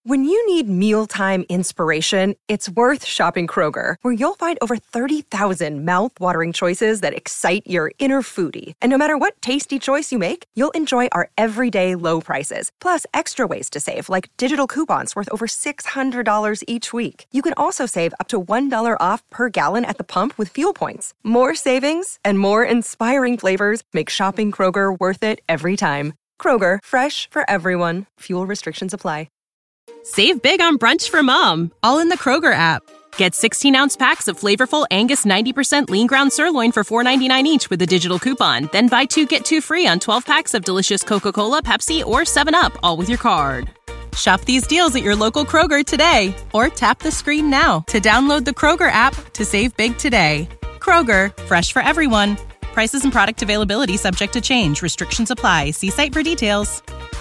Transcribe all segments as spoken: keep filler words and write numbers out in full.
When you need mealtime inspiration, it's worth shopping Kroger, where you'll find over thirty thousand mouth-watering choices that excite your inner foodie. And no matter what tasty choice you make, you'll enjoy our everyday low prices, plus extra ways to save, like digital coupons worth over six hundred dollars each week. You can also save up to one dollar off per gallon at the pump with fuel points. More savings and more inspiring flavors make shopping Kroger worth it every time. Kroger, fresh for everyone. Fuel restrictions apply. Save big on brunch for mom, all in the Kroger app. Get sixteen-ounce packs of flavorful Angus ninety percent lean ground sirloin for four ninety-nine each with a digital coupon. Then buy two, get two free on twelve packs of delicious Coca-Cola, Pepsi, or seven up, all with your card. Shop these deals at your local Kroger today, or tap the screen now to download the Kroger app to save big today. Kroger, fresh for everyone. Prices and product availability subject to change. Restrictions apply. See site for details.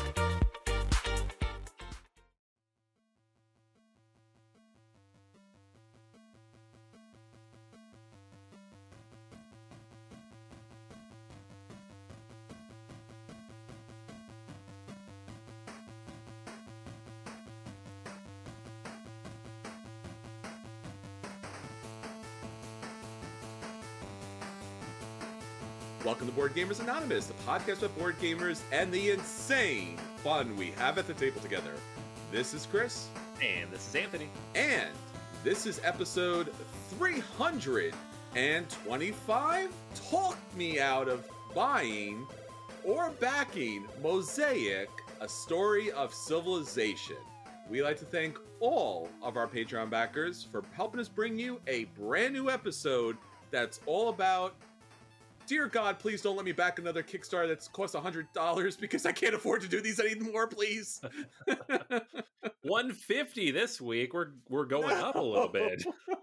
Welcome to Board Gamers Anonymous, the podcast about board gamers and the insane fun we have at the table together. This is Chris. And this is Anthony. And this is episode three hundred twenty-five. Talk me out of buying or backing Mosaic, A Story of Civilization. We'd like to thank all of our Patreon backers for helping us bring you a brand new episode that's all about, dear God, please don't let me back another Kickstarter that's cost one hundred dollars because I can't afford to do these anymore, please. one hundred fifty this week. We're we're going no. up a little bit.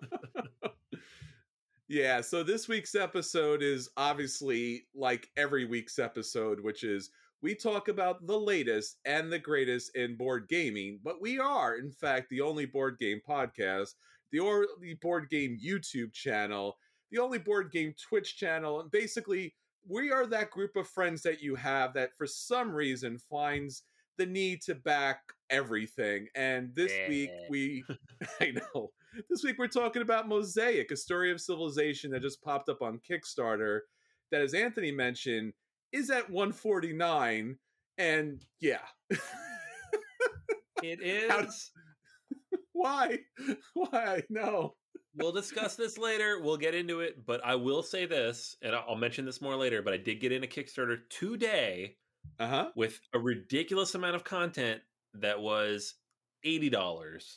Yeah, so this week's episode is obviously like every week's episode, which is we talk about the latest and the greatest in board gaming, but we are, in fact, the only board game podcast, the only board game YouTube channel, the only board game Twitch channel, and basically we are that group of friends that you have that for some reason finds the need to back everything. And this yeah. week we, I know, this week we're talking about Mosaic, A Story of Civilization that just popped up on Kickstarter that, as Anthony mentioned, is at one forty-nine. And yeah. It is. How, why? Why? No. We'll discuss this later. We'll get into it, but I will say this, and I'll mention this more later, but I did get in a Kickstarter today uh-huh. with a ridiculous amount of content that was eighty dollars.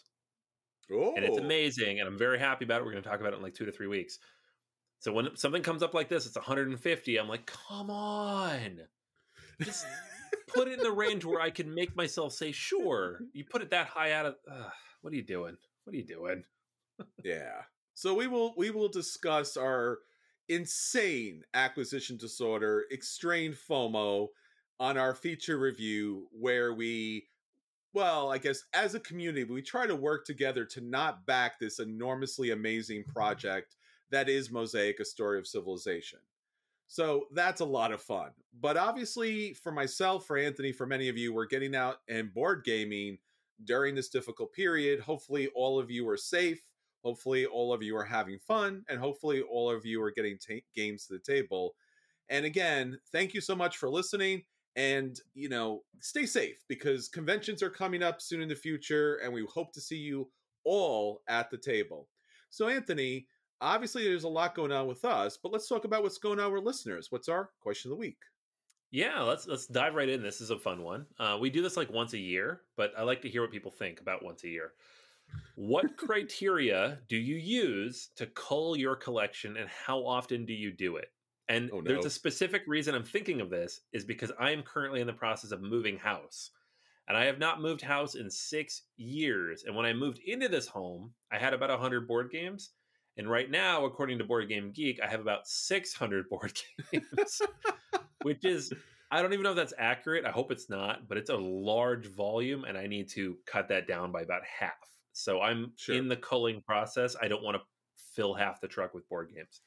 Oh. And it's amazing, and I'm very happy about it. We're going to talk about it in like two to three weeks. So when something comes up like this, it's one hundred fifty. I'm like, come on. Just put it in the range where I can make myself say, sure. You put it that high out of, uh, what are you doing? What are you doing? Yeah. So we will we will discuss our insane acquisition disorder, extreme FOMO, on our feature review, where we, well, I guess as a community, we try to work together to not back this enormously amazing project that is Mosaic, A Story of Civilization. So that's a lot of fun. But obviously, for myself, for Anthony, for many of you, we're getting out and board gaming during this difficult period. Hopefully all of you are safe. Hopefully all of you are having fun, and hopefully all of you are getting t- games to the table. And again, thank you so much for listening, and, you know, stay safe because conventions are coming up soon in the future, and we hope to see you all at the table. So Anthony, obviously there's a lot going on with us, but let's talk about what's going on with listeners. What's our question of the week? Yeah, let's let's dive right in. This is a fun one. Uh, we do this like once a year, but I like to hear what people think about once a year. What criteria do you use to cull your collection, and how often do you do it? And oh, no. There's a specific reason I'm thinking of this is because I am currently in the process of moving house, and I have not moved house in six years. And when I moved into this home, I had about one hundred board games. And right now, according to Board Game Geek, I have about six hundred board games, which is, I don't even know if that's accurate. I hope it's not, but it's a large volume, and I need to cut that down by about half. So I'm sure. in the culling process. I don't want to fill half the truck with board games.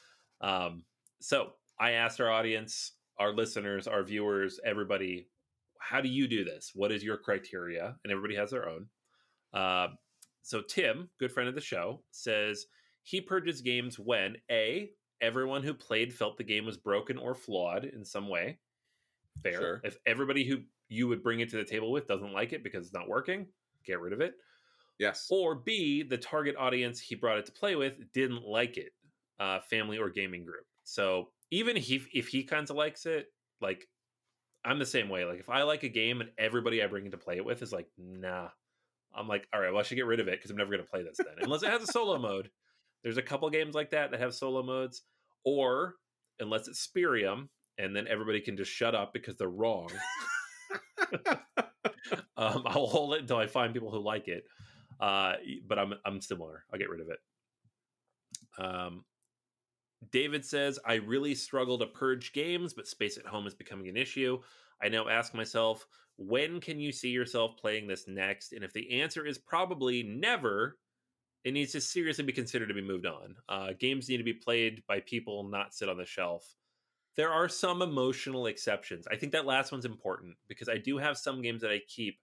Um, so I asked our audience, our listeners, our viewers, everybody, how do you do this? What is your criteria? And everybody has their own. Uh, so Tim, good friend of the show, says he purges games when A, everyone who played felt the game was broken or flawed in some way. Fair. Sure. If everybody who you would bring it to the table with doesn't like it because it's not working, get rid of it. Yes. Or B, the target audience he brought it to play with didn't like it, uh, family or gaming group. So even if he, if he kind of likes it, like I'm the same way. Like if I like a game and everybody I bring in to play it with is like, nah, I'm like, all right, well, I should get rid of it because I'm never going to play this then. Unless it has a solo mode. There's a couple games like that that have solo modes. Or unless it's Spirium, and then everybody can just shut up because they're wrong. um, I'll hold it until I find people who like it. Uh, but I'm I'm similar. I'll get rid of it. Um, David says, I really struggle to purge games, but space at home is becoming an issue. I now ask myself, when can you see yourself playing this next? And if the answer is probably never, it needs to seriously be considered to be moved on. Uh, games need to be played by people, not sit on the shelf. There are some emotional exceptions. I think that last one's important because I do have some games that I keep.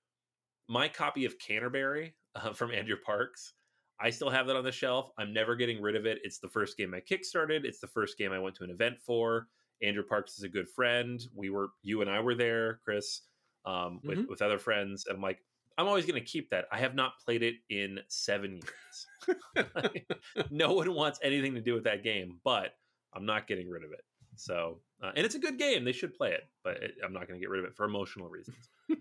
My copy of Canterbury uh, from Andrew Parks, I still have that on the shelf. I'm never getting rid of it. It's the first game I kickstarted. It's the first game I went to an event for. Andrew Parks is a good friend. We were, you and I were there, Chris, um, with, mm-hmm. with other friends. And I'm like, I'm always going to keep that. I have not played it in seven years. No one wants anything to do with that game, but I'm not getting rid of it. So, uh, and it's a good game. They should play it, but it, I'm not going to get rid of it for emotional reasons.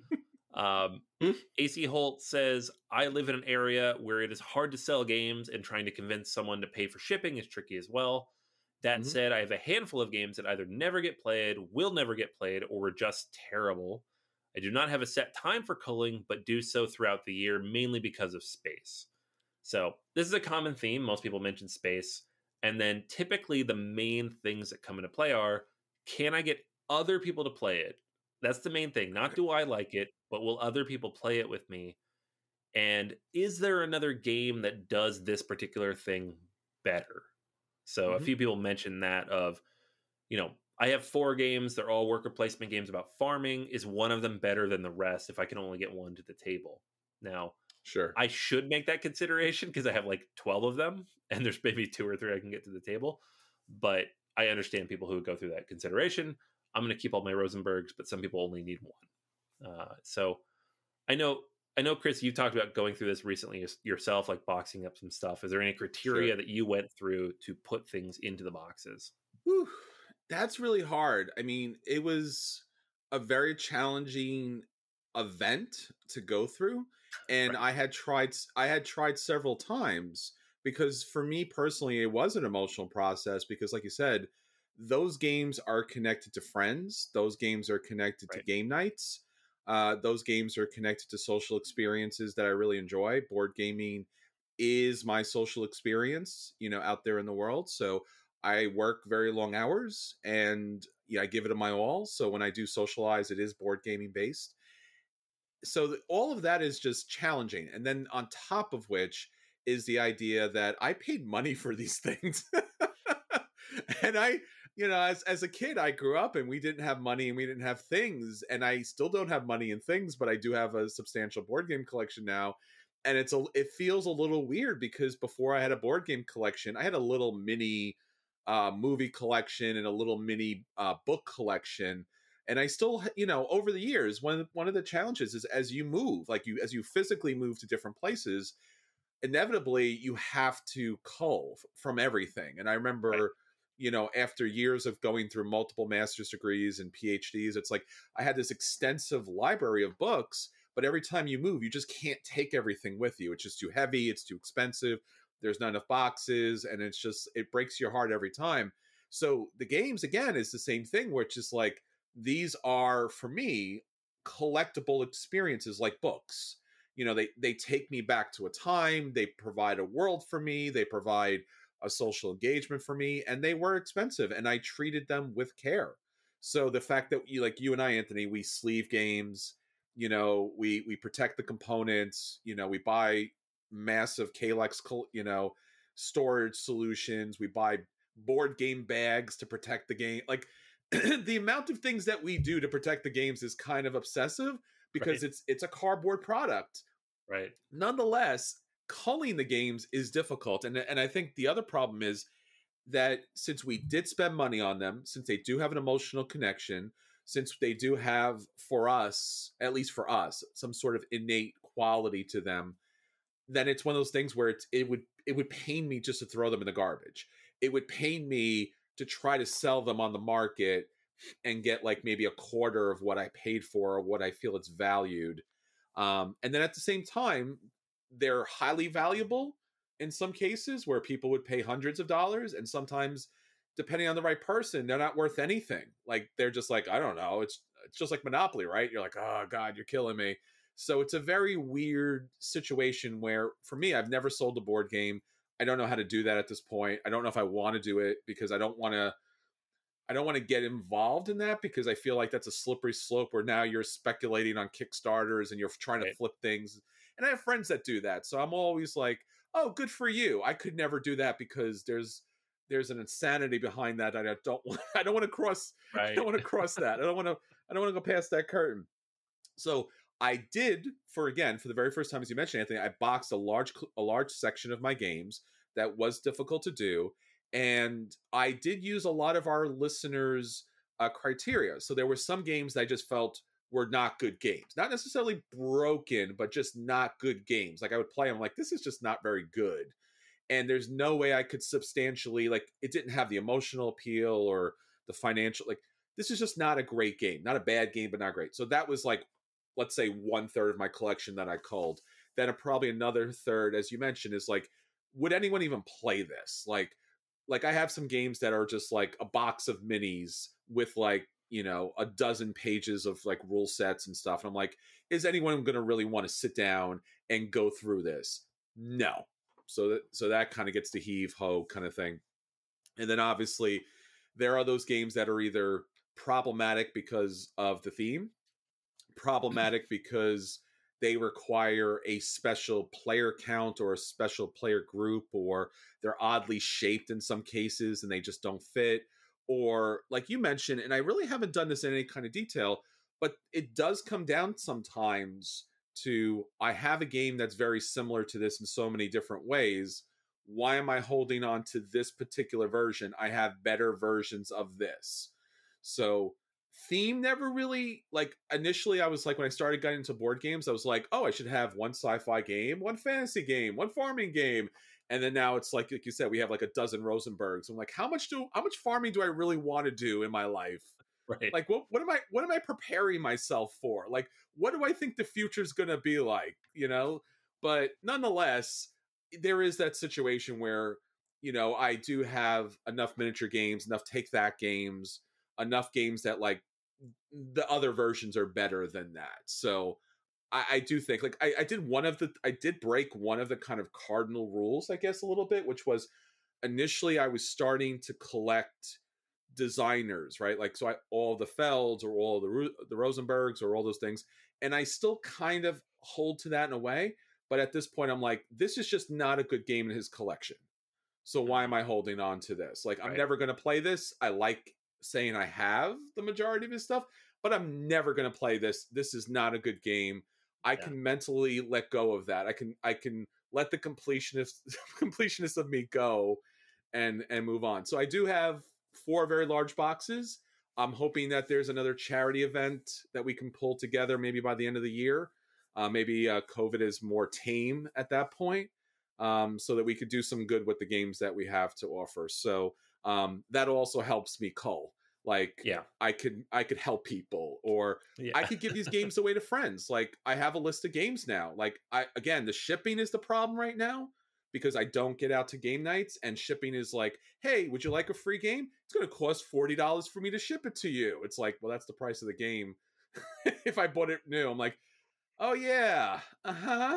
um, A C Holt says, I live in an area where it is hard to sell games and trying to convince someone to pay for shipping is tricky as well. That mm-hmm. said, I have a handful of games that either never get played, will never get played, or were just terrible. I do not have a set time for culling, but do so throughout the year, mainly because of space. So this is a common theme. Most people mention space. And then typically the main things that come into play are, can I get other people to play it? That's the main thing. Not do I like it, but will other people play it with me? And is there another game that does this particular thing better? So mm-hmm. a few people mentioned that of, you know, I have four games. They're all worker placement games about farming. Is one of them better than the rest if I can only get one to the table? Now, sure, I should make that consideration because I have like twelve of them and there's maybe two or three I can get to the table. But I understand people who would go through that consideration. I'm going to keep all my Rosenbergs, but some people only need one. Uh, so I know, I know, Chris, you talked about going through this recently yourself, like boxing up some stuff. Is there any criteria sure. that you went through to put things into the boxes? Whew, that's really hard. I mean, it was a very challenging event to go through. And right. I had tried, I had tried several times because for me personally, it was an emotional process because like you said, those games are connected to friends. Those games are connected right. to game nights. Uh, those games are connected to social experiences that I really enjoy. Board gaming is my social experience, you know, out there in the world. So I work very long hours and yeah, I give it my all. So when I do socialize, it is board gaming based. So the, all of that is just challenging. And then on top of which is the idea that I paid money for these things. And I, you know, as, as a kid, I grew up and we didn't have money and we didn't have things. And I still don't have money and things, but I do have a substantial board game collection now. And it's a, it feels a little weird because before I had a board game collection, I had a little mini uh, movie collection and a little mini uh, book collection. And I still, you know, over the years, one of the, one of the challenges is as you move, like you, as you physically move to different places, inevitably you have to cull from everything. And I remember, right. you know, after years of going through multiple master's degrees and PhDs, it's like I had this extensive library of books, but every time you move, you just can't take everything with you. It's just too heavy. It's too expensive. There's not enough boxes. And it's just, it breaks your heart every time. So the games, again, is the same thing, where it's just like, these are, for me, collectible experiences like books. You know, they, they take me back to a time. They provide a world for me. They provide a social engagement for me, and they were expensive, and I treated them with care. So the fact that you, like you and I, Anthony, we sleeve games, you know, we, we protect the components, you know, we buy massive Kalex, you know, storage solutions. We buy board game bags to protect the game. Like, the amount of things that we do to protect the games is kind of obsessive because right. it's it's a cardboard product. Right. Nonetheless, culling the games is difficult. And, and I think the other problem is that since we did spend money on them, since they do have an emotional connection, since they do have, for us, at least for us, some sort of innate quality to them, then it's one of those things where it's, it would it would pain me just to throw them in the garbage. It would pain me to try to sell them on the market and get like maybe a quarter of what I paid for or what I feel it's valued. Um, and then at the same time, they're highly valuable in some cases where people would pay hundreds of dollars, and sometimes, depending on the right person, they're not worth anything. Like they're just like, I don't know, it's it's just like Monopoly, right? You're like, oh God, you're killing me. So it's a very weird situation where, for me, I've never sold a board game. I don't know how to do that at this point. I don't know if I want to do it because I don't want to. I don't want to get involved in that because I feel like that's a slippery slope where now you're speculating on Kickstarters and you're trying to flip things. And I have friends that do that, so I'm always like, oh, good for you. I could never do that because there's there's an insanity behind that. I don't want. I don't want to cross. Right. I don't want to cross that. I don't want to. I don't want to go past that curtain. So I did, for again, for the very first time, as you mentioned, Anthony, I boxed a large a large section of my games that was difficult to do, and I did use a lot of our listeners' uh, criteria. So there were some games that I just felt were not good games, not necessarily broken, but just not good games. Like I would play them, like this is just not very good, and there's no way I could substantially, like, it didn't have the emotional appeal or the financial, like this is just not a great game, not a bad game, but not great. So that was like, let's say one third of my collection that I culled. Then a, probably another third, as you mentioned, is like, would anyone even play this? Like, like I have some games that are just like a box of minis with like, you know, a dozen pages of like rule sets and stuff. And I'm like, is anyone going to really want to sit down and go through this? No. So that, so that kind of gets the heave ho kind of thing. And then obviously there are those games that are either problematic because of the theme, problematic because they require a special player count or a special player group, or they're oddly shaped in some cases and they just don't fit. Or like you mentioned, and I really haven't done this in any kind of detail, but it does come down sometimes to, I have a game that's very similar to this in so many different ways. Why am I holding on to this particular version? I have better versions of this. So theme never really, like initially I was like, when I started getting into board games, I was like, oh, I should have one sci-fi game, one fantasy game, one farming game. And then now it's like, like you said, we have like a dozen Rosenbergs. I'm like, how much do, how much farming do I really want to do in my life? Right. Like, what, what am I, what am I preparing myself for? Like, what do I think the future's going to be like, you know? But nonetheless, there is that situation where, you know, I do have enough miniature games, enough Take That games, enough games that like the other versions are better than that. So I, I do think like I, I did one of the I did break one of the kind of cardinal rules, I guess, a little bit, which was initially I was starting to collect designers, right? Like, so I all the Felds or all the the Rosenbergs or all those things, and I still kind of hold to that in a way. But at this point, I'm like, this is just not a good game in his collection. So why am I holding on to this? Like, I'm right. never going to play this. I like saying I have the majority of his stuff, but I'm never going to play this. This is not a good game. I yeah. can mentally let go of that. I can I can let the completionist completionist of me go and and move on. So I do have four very large boxes. I'm hoping that there's another charity event that we can pull together maybe by the end of the year. Uh, maybe uh, COVID is more tame at that point, um, so that we could do some good with the games that we have to offer. So um, that also helps me cull. Like, yeah, I could I could help people, or yeah. I could give these games away to friends. Like, I have a list of games now. Like, I again, the shipping is the problem right now because I don't get out to game nights, and shipping is like, hey, would you like a free game? It's going to cost forty dollars for me to ship it to you. It's like, well, that's the price of the game. If I bought it new, I'm like, oh yeah, uh-huh.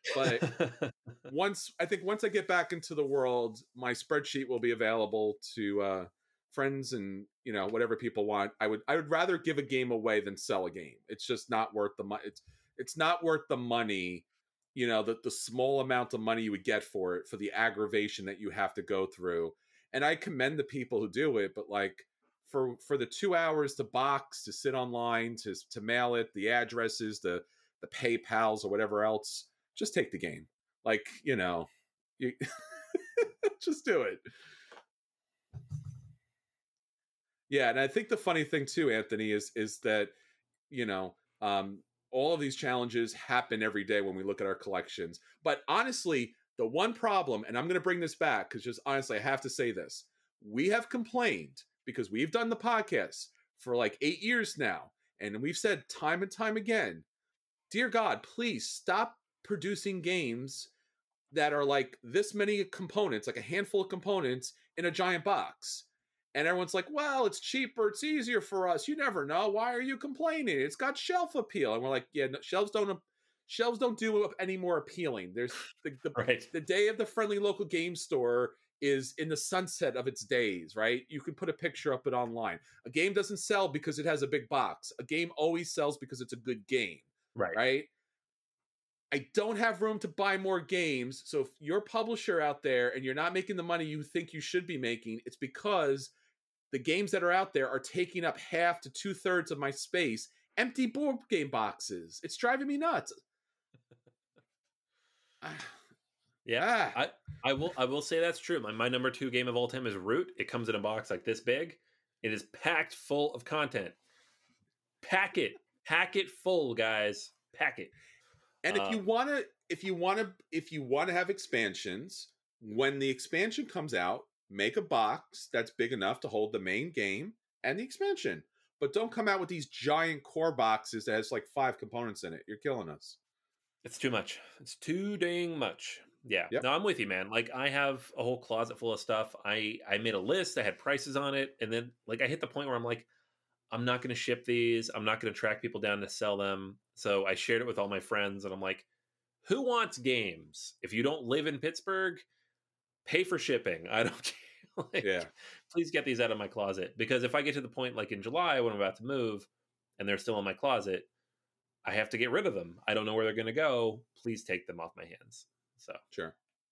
But once I think once I get back into the world, my spreadsheet will be available to uh, friends and, you know, whatever people want. I would I would rather give a game away than sell a game. It's just not worth the money. It's it's not worth the money, you know, the the small amount of money you would get for it, for the aggravation that you have to go through. And I commend the people who do it, but like for for the two hours to box, to sit online, to to mail it, the addresses, the the PayPals or whatever else just take the game. Like, you know, you just do it. Yeah, and I think the funny thing too, Anthony, is is that, you know, um, all of these challenges happen every day when we look at our collections. But honestly, the one problem, and I'm going to bring this back because just honestly, I have to say this. We have complained because we've done the podcast for like eight years now. And we've said time and time again, dear God, please stop producing games that are like this many components, like a handful of components in a giant box. And everyone's like, well, it's cheaper, it's easier for us. You never know. Why are you complaining? It's got shelf appeal. And we're like, yeah, no, shelves don't shelves don't do any more appealing. There's the, the, right. the day of the friendly local game store is in the sunset of its days, right? You can put a picture up it online. A game doesn't sell because it has a big box. A game always sells because it's a good game, right? Right? I don't have room to buy more games. So if you're a publisher out there and you're not making the money you think you should be making, it's because the games that are out there are taking up half to two thirds of my space. Empty board game boxes. It's driving me nuts. Yeah, ah. I, I will. I will say that's true. My my number two game of all time is Root. It comes in a box like this big. It is packed full of content. Pack it, pack it full, guys. Pack it. And uh, if you want to, if you want to, if you want to have expansions, when the expansion comes out, make a box that's big enough to hold the main game and the expansion. But don't come out with these giant core boxes that has like five components in it. You're killing us. It's too much. It's too dang much. Yeah. Yep. No, I'm with you, man. Like I have a whole closet full of stuff. I, I made a list. I had prices on it. And then like I hit the point where I'm like, I'm not going to ship these. I'm not going to track people down to sell them. So I shared it with all my friends and I'm like, who wants games? If you don't live in Pittsburgh, pay for shipping. I don't care. Like, yeah. Please get these out of my closet. Because if I get to the point like in July when I'm about to move and they're still in my closet, I have to get rid of them. I don't know where they're going to go. Please take them off my hands. So sure.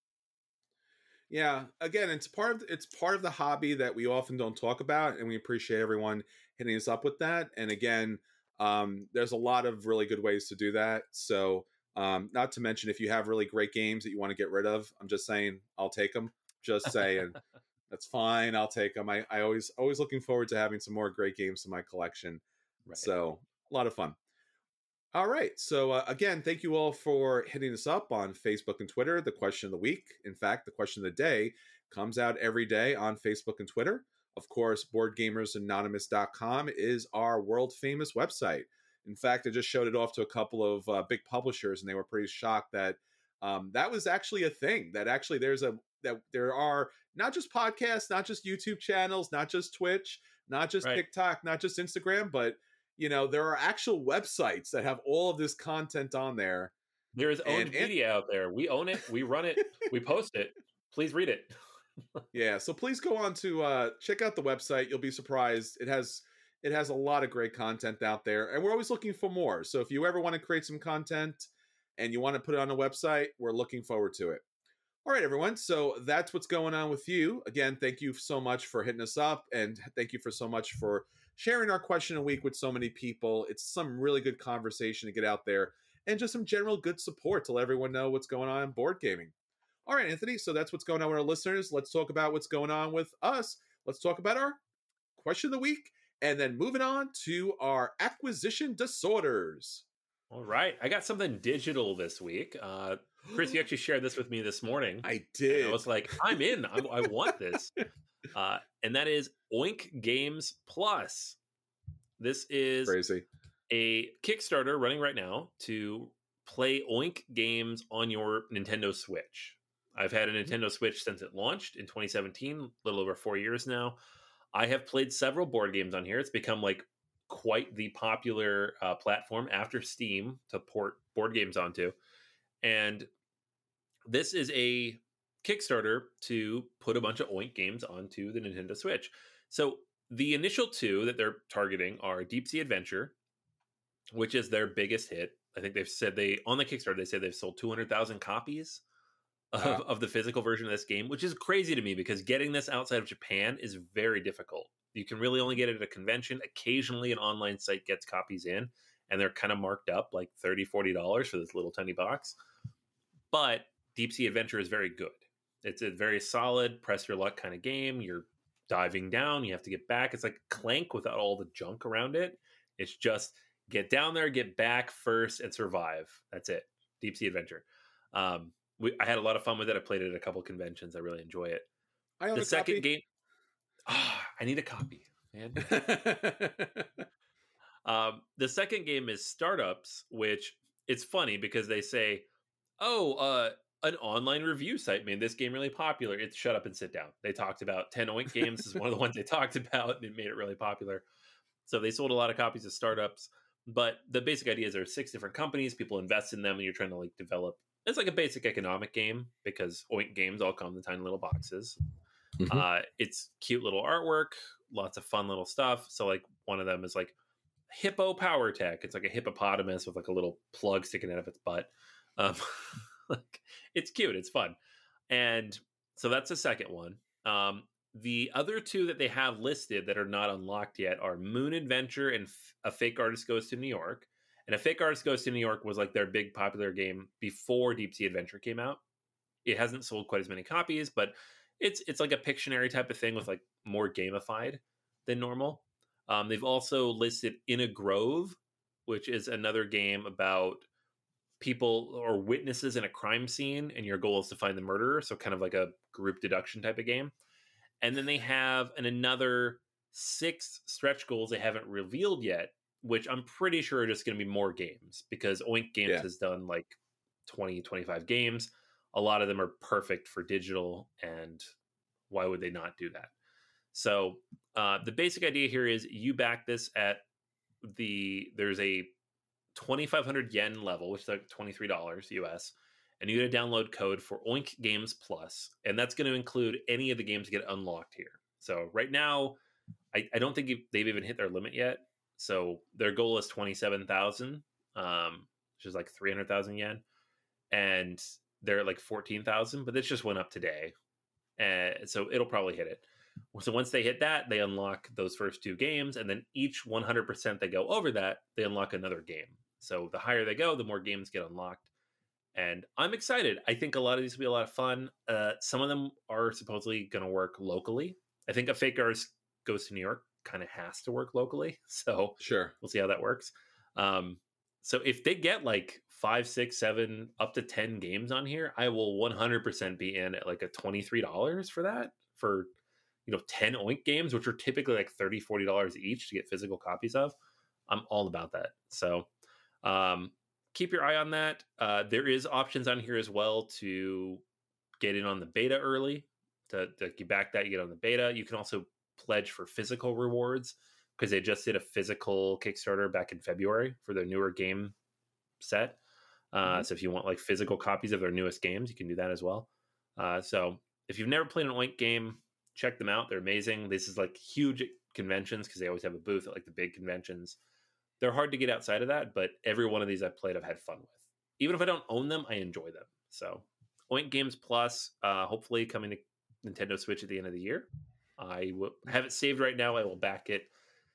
Yeah. Again, it's part of it's part of the hobby that we often don't talk about, and we appreciate everyone hitting us up with that. And again, um, there's a lot of really good ways to do that. So, um, not to mention if you have really great games that you want to get rid of, I'm just saying I'll take them. Just saying. That's fine. I'll take them. I, I always always looking forward to having some more great games in my collection. Right. So a lot of fun. All right. So uh, again, thank you all for hitting us up on Facebook and Twitter. The question of the week, in fact, the question of the day comes out every day on Facebook and Twitter. Of course, board gamers anonymous dot com is our world famous website. In fact, I just showed it off to a couple of uh, big publishers, and they were pretty shocked that um, that was actually a thing. That actually there's a that there are not just podcasts, not just YouTube channels, not just Twitch, not just right. TikTok, not just Instagram, but you know, there are actual websites that have all of this content on there. There is owned and, media and, out there. We own it. We run it. We post it. Please read it. Yeah. So please go on to uh, check out the website. You'll be surprised. It has it has a lot of great content out there, and we're always looking for more. So if you ever want to create some content and you want to put it on a website, we're looking forward to it. All right, everyone. So that's what's going on with you. Again, thank you so much for hitting us up, and thank you for so much for sharing our question a week with so many people. It's some really good conversation to get out there and just some general good support to let everyone know what's going on in board gaming. All right, Anthony. So that's what's going on with our listeners. Let's talk about what's going on with us. Let's talk about our question of the week and then moving on to our acquisition disorders. All right. I got something digital this week. Uh, Chris, you actually shared this with me this morning. I did. I was like, I'm in. I'm, I want this. Uh, and that is Oink Games Plus. This is crazy. A Kickstarter running right now to play Oink games on your Nintendo Switch. I've had a Nintendo Switch since it launched in twenty seventeen, a little over four years now. I have played several board games on here. It's become like quite the popular uh, platform after Steam to port board games onto. And this is a Kickstarter to put a bunch of Oink games onto the Nintendo Switch. So the initial two that they're targeting are Deep Sea Adventure, which is their biggest hit. I think they've said they, on the Kickstarter, they said they've sold two hundred thousand copies of, wow. of the physical version of this game, which is crazy to me because getting this outside of Japan is very difficult. You can really only get it at a convention. Occasionally an online site gets copies in, and they're kind of marked up like thirty dollars, forty dollars for this little tiny box. but Deep Sea Adventure is very good. It's a very solid press your luck kind of game. You're diving down, you have to get back. It's like Clank without all the junk around it. It's just get down there, get back first, and survive. That's it. Deep Sea Adventure. Um, we, I had a lot of fun with it. I played it at a couple conventions. I really enjoy it. I own the a second copy. game. Oh, I need a copy, man. um, the second game is Startups, which it's funny because they say, "Oh, uh, an online review site made this game really popular." It's Shut Up and Sit Down. They talked about ten Oink games. This is one of the ones they talked about, and it made it really popular. So they sold a lot of copies of Startups. But the basic idea is there are six different companies. People invest in them, and you're trying to like develop. It's like a basic economic game because Oink games all come in tiny little boxes. Mm-hmm. Uh, it's cute little artwork, lots of fun little stuff. So like one of them is like Hippo Power Tech. It's like a hippopotamus with like a little plug sticking out of its butt. Um, like it's cute. It's fun. And so that's the second one. Um, the other two that they have listed that are not unlocked yet are Moon Adventure and F- A Fake Artist Goes to New York. And A Fake Artist Goes to New York was like their big popular game before Deep Sea Adventure came out. It hasn't sold quite as many copies, but it's it's like a Pictionary type of thing with like more gamified than normal. Um, they've also listed In a Grove, which is another game about people or witnesses in a crime scene, and your goal is to find the murderer. So kind of like a group deduction type of game. And then they have an another six stretch goals they haven't revealed yet, which I'm pretty sure are just going to be more games because Oink Games yeah. has done like twenty, twenty-five games. A lot of them are perfect for digital, and why would they not do that? So uh, the basic idea here is you back this at the, there's a twenty-five hundred yen level, which is like twenty-three dollars U S, and you get a download code for Oink Games Plus, and that's going to include any of the games that get unlocked here. So right now, I, I don't think they've even hit their limit yet. So their goal is twenty-seven thousand, um, which is like three hundred thousand yen, and they're at like fourteen thousand, but this just went up today. And so it'll probably hit it. So once they hit that, they unlock those first two games, and then each one hundred percent they go over that, they unlock another game. So the higher they go, the more games get unlocked. And I'm excited. I think a lot of these will be a lot of fun. Uh, some of them are supposedly going to work locally. I think A Fake Artist Goes to New York kind of has to work locally. So sure, we'll see how that works. Um, so if they get like five, six, seven, up to ten games on here, I will one hundred percent be in at like a twenty-three dollars for that, for, you know, ten Oink games, which are typically like thirty dollars, forty dollars each to get physical copies of. I'm all about that. So um, keep your eye on that. Uh, there is options on here as well to get in on the beta early. To, to you back that, you get on the beta. You can also pledge for physical rewards because they just did a physical Kickstarter back in February for their newer game set. Uh, mm-hmm. So if you want like physical copies of their newest games, you can do that as well. Uh, so if you've never played an Oink game, check them out. They're amazing. This is like huge conventions because they always have a booth at like the big conventions. They're hard to get outside of that, but every one of these I've played, I've had fun with. Even if I don't own them, I enjoy them. So Oink Games Plus, uh, hopefully coming to Nintendo Switch at the end of the year. I will have it saved right now. I will back it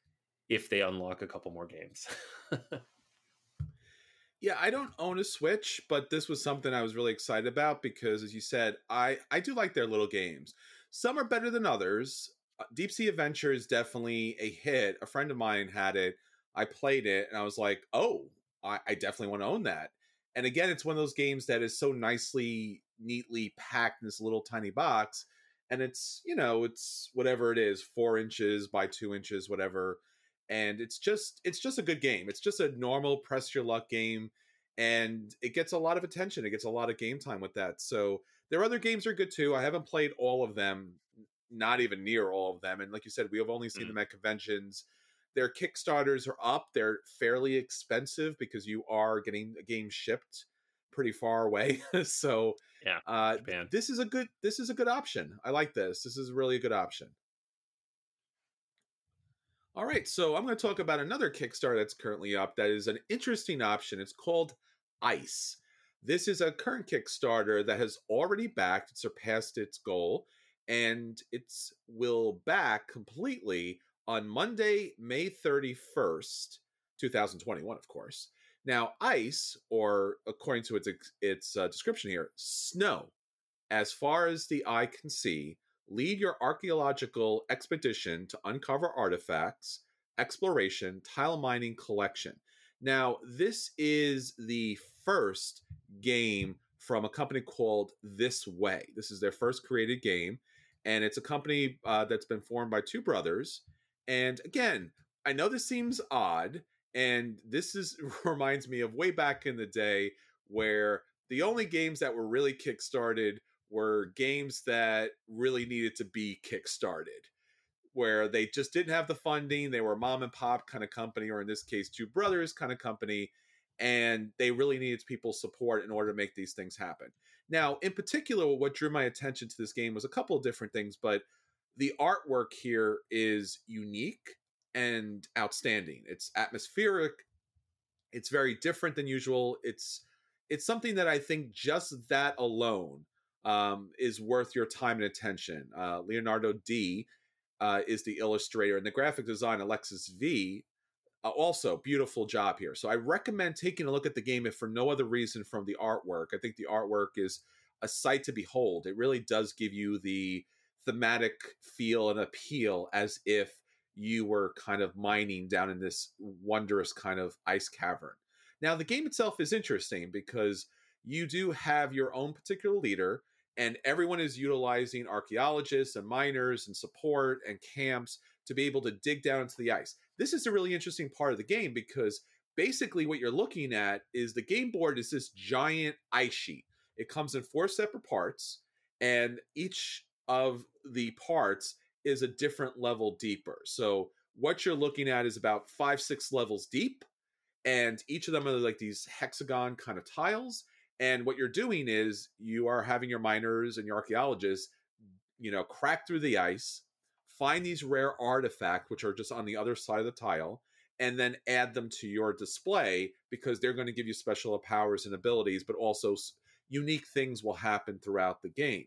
if they unlock a couple more games. Yeah, I don't own a Switch, but this was something I was really excited about because, as you said, I, I do like their little games. Some are better than others. Uh, Deep Sea Adventure is definitely a hit. A friend of mine had it. I played it, and I was like, oh, I, I definitely want to own that. And again, it's one of those games that is so nicely, neatly packed in this little tiny box. And it's, you know, it's whatever it is, four inches by two inches, whatever. And it's just, it's just a good game. It's just a normal press your luck game. And it gets a lot of attention. It gets a lot of game time with that. So their other games are good too. I haven't played all of them, not even near all of them. And like you said, we have only seen mm. them at conventions. Their Kickstarters are up. They're fairly expensive because you are getting a game shipped pretty far away. So yeah, uh, this is a good, this is a good option. I like this. This is really a good option. All right, so I'm going to talk about another Kickstarter that's currently up that is an interesting option. It's called ICE. This is a current Kickstarter that has already backed, it surpassed its goal, and it will back completely on Monday, May thirty-first, twenty twenty-one, of course. Now, ice, or according to its its uh, description here, snow, as far as the eye can see, lead your archaeological expedition to uncover artifacts, exploration, tile mining, collection. Now, this is the first game from a company called This Way. This is their first created game, and it's a company uh, that's been formed by two brothers. And again, I know this seems odd, and this is reminds me of way back in the day where the only games that were really kickstarted were games that really needed to be kickstarted, where they just didn't have the funding. They were a mom and pop kind of company, or in this case, two brothers kind of company, and they really needed people's support in order to make these things happen. Now, in particular, what drew my attention to this game was a couple of different things, but the artwork here is unique and outstanding. It's atmospheric. It's very different than usual. It's it's something that I think just that alone um, is worth your time and attention. Uh, Leonardo D uh, is the illustrator, and the graphic design, Alexis V, uh, also beautiful job here. So I recommend taking a look at the game, if for no other reason from the artwork. I think the artwork is a sight to behold. It really does give you the thematic feel and appeal as if you were kind of mining down in this wondrous kind of ice cavern. Now, the game itself is interesting because you do have your own particular leader, and everyone is utilizing archaeologists and miners and support and camps to be able to dig down into the ice. This is a really interesting part of the game because basically what you're looking at is the game board is this giant ice sheet. It comes in four separate parts, and each of the parts is a different level deeper. So what you're looking at is about five, six levels deep, and each of them are like these hexagon kind of tiles. And what you're doing is you are having your miners and your archaeologists, you know, crack through the ice, find these rare artifacts, which are just on the other side of the tile, and then add them to your display because they're going to give you special powers and abilities, but also unique things will happen throughout the game.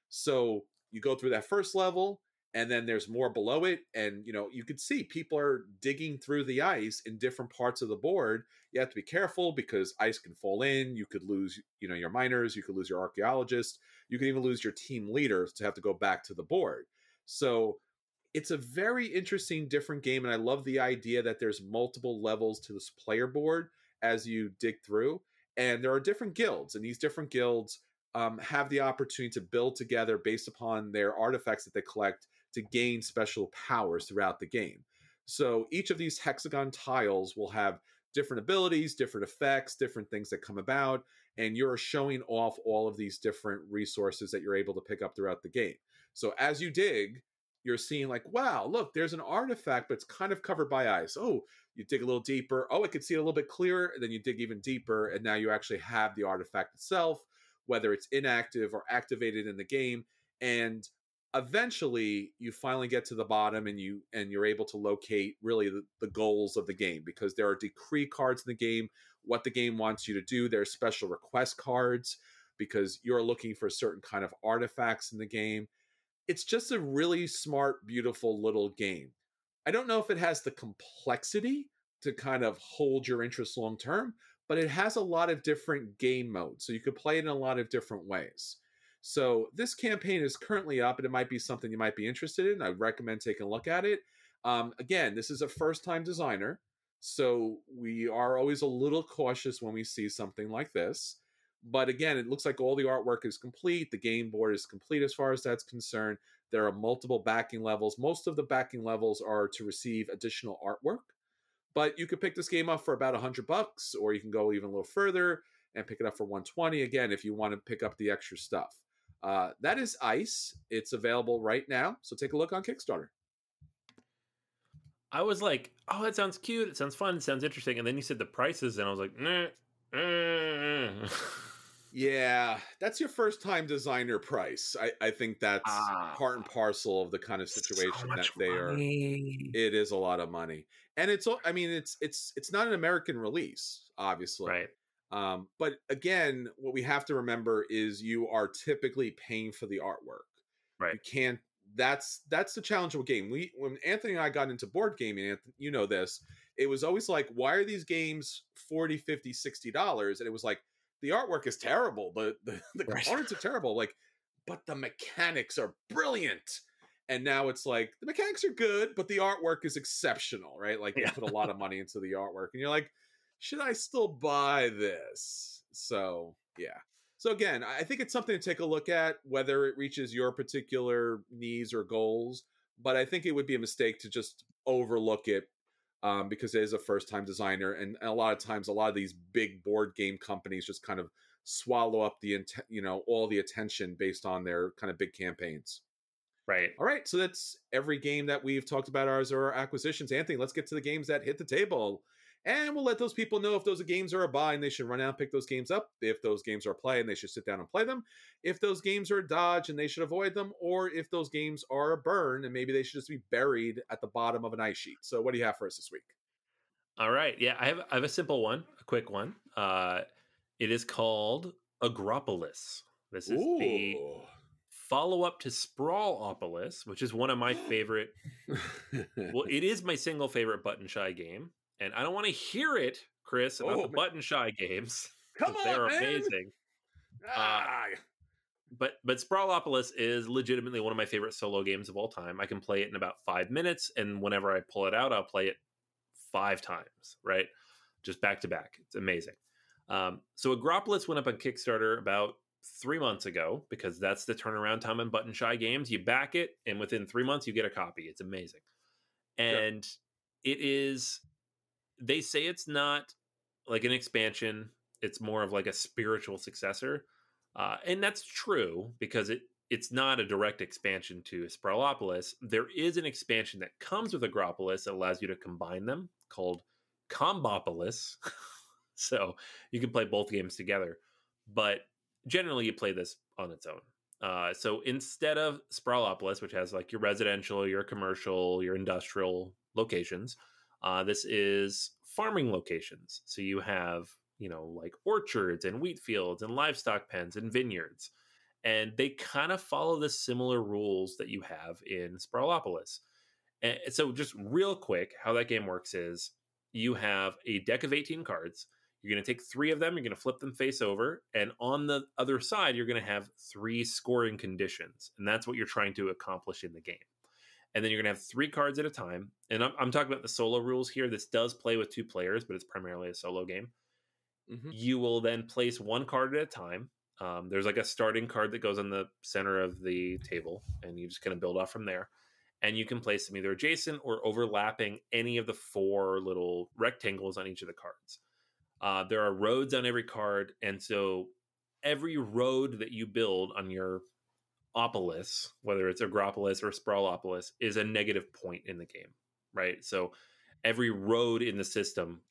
So you go through that first level, and then there's more below it, and you know you could see people are digging through the ice in different parts of the board. You have to be careful because ice can fall in. You could lose, you know, your miners. You could lose your archaeologists. You could even lose your team leaders to have to go back to the board. So it's a very interesting, different game, and I love the idea that there's multiple levels to this player board as you dig through, and there are different guilds, and these different guilds um, have the opportunity to build together based upon their artifacts that they collect to gain special powers throughout the game. So each of these hexagon tiles will have different abilities, different effects, different things that come about, and you're showing off all of these different resources that you're able to pick up throughout the game. So as you dig, you're seeing like, wow, look, there's an artifact, but it's kind of covered by ice. Oh, you dig a little deeper. Oh, I can see it a little bit clearer. And then you dig even deeper, and now you actually have the artifact itself, whether it's inactive or activated in the game. And eventually you finally get to the bottom, and you and you're able to locate really the, the goals of the game, because there are decree cards in the game, what the game wants you to do. There's special request cards because you're looking for certain kind of artifacts in the game. It's just a really smart, beautiful little game. I don't know if it has the complexity to kind of hold your interest long term, but it has a lot of different game modes, so you could play it in a lot of different ways. So this campaign is currently up, and it might be something you might be interested in. I recommend taking a look at it. Um, again, this is a first-time designer, so we are always a little cautious when we see something like this. But again, it looks like all the artwork is complete. The game board is complete as far as that's concerned. There are multiple backing levels. Most of the backing levels are to receive additional artwork. But you could pick this game up for about a hundred bucks, or you can go even a little further and pick it up for one twenty. Again, if you want to pick up the extra stuff. Uh, that is Ice. It's available right now, so take a look on Kickstarter. I was like, oh, that sounds cute. It sounds fun. It sounds interesting. And then you said the prices, and I was like, nah, nah. Yeah, that's your first time designer price. I, I think that's ah, part and parcel of the kind of situation so that they money. are. It is a lot of money. And it's, I mean, it's, it's, it's not an American release, obviously. Right. Um, but again, what we have to remember is you are typically paying for the artwork. Right. You can't, that's, that's the challenge of a game. We, when Anthony and I got into board gaming, Anthony, you know this, it was always like, why are these games forty, fifty, sixty dollars? And it was like, the artwork is terrible. The, the, the Right. components are terrible. Like, but the mechanics are brilliant. And now it's like, the mechanics are good, but the artwork is exceptional, right? Like, they Yeah. put a lot of money into the artwork. And you're like, should I still buy this? So, yeah. So again, I think it's something to take a look at, whether it reaches your particular needs or goals. But I think it would be a mistake to just overlook it, um, because it is a first-time designer, and a lot of times, a lot of these big board game companies just kind of swallow up the int- you know all the attention based on their kind of big campaigns. Right. All right, so that's every game that we've talked about ours are our acquisitions. Anthony, let's get to the games that hit the table. And we'll let those people know if those games are a buy and they should run out and pick those games up. If those games are a play and they should sit down and play them. If those games are a dodge and they should avoid them. Or if those games are a burn and maybe they should just be buried at the bottom of an ice sheet. So what do you have for us this week? All right. Yeah, I have I have a simple one, a quick one. Uh, it is called Agropolis. This is Ooh. the follow-up to Sprawlopolis, which is one of my favorite. Well, it is my single favorite Button Shy game. And I don't want to hear it, Chris, about Oh, the man. Button Shy games. Come 'cause on, they're man. amazing. Ah. But but Sprawlopolis is legitimately one of my favorite solo games of all time. I can play it in about five minutes, and whenever I pull it out, I'll play it five times, right? Just back to back. It's amazing. Um, so Agropolis went up on Kickstarter about three months ago, because that's the turnaround time in Button Shy games. You back it, and within three months, you get a copy. It's amazing. And it is... They say it's not like an expansion. It's more of like a spiritual successor. Uh, and that's true, because it it's not a direct expansion to Sprawlopolis. There is an expansion that comes with Agropolis that allows you to combine them, called Combopolis. So you can play both games together. But generally you play this on its own. Uh, so instead of Sprawlopolis, which has like your residential, your commercial, your industrial locations, Uh, this is farming locations. So you have, you know, like orchards and wheat fields and livestock pens and vineyards. And they kind of follow the similar rules that you have in Sprawlopolis. And so just real quick, how that game works is you have a deck of eighteen cards. You're going to take three of them. You're going to flip them face over. And on the other side, you're going to have three scoring conditions. And that's what you're trying to accomplish in the game. And then you're going to have three cards at a time. And I'm, I'm talking about the solo rules here. This does play with two players, but it's primarily a solo game. Mm-hmm. You will then place one card at a time. Um, there's like a starting card that goes on the center of the table, and you just kind of build off from there. And you can place them either adjacent or overlapping any of the four little rectangles on each of the cards. Uh, there are roads on every card. And so every road that you build on your Opolis, whether it's Agropolis or Sprawlopolis, is a negative point in the game, right? So every road in the system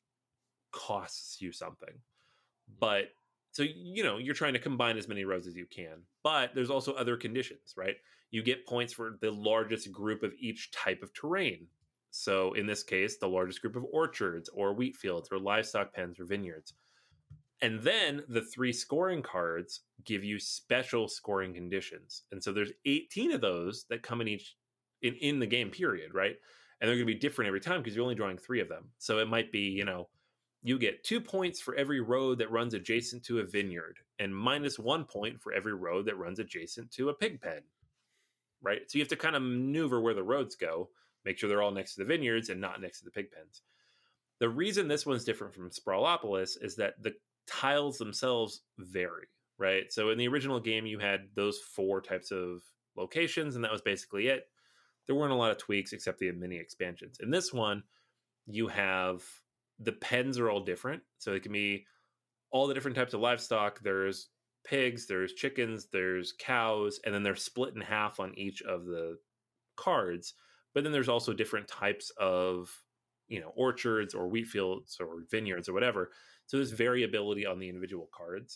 costs you something. But so, you know, you're trying to combine as many roads as you can. But there's also other conditions, right? You get points for the largest group of each type of terrain. So in this case, the largest group of orchards or wheat fields or livestock pens or vineyards. And then the three scoring cards give you special scoring conditions. And so there's eighteen of those that come in each in, in the game period, right? And they're going to be different every time because you're only drawing three of them. So it might be, you know, you get two points for every road that runs adjacent to a vineyard and minus one point for every road that runs adjacent to a pig pen, right? So you have to kind of maneuver where the roads go, make sure they're all next to the vineyards and not next to the pig pens. The reason this one's different from Sprawlopolis is that the tiles themselves vary, right? So in the original game, you had those four types of locations, and that was basically it. There weren't a lot of tweaks except the mini expansions. In this one, you have the pens are all different. So it can be all the different types of livestock. There's pigs, there's chickens, there's cows, and then they're split in half on each of the cards. But then there's also different types of, you know, orchards or wheat fields or vineyards or whatever. So there's variability on the individual cards.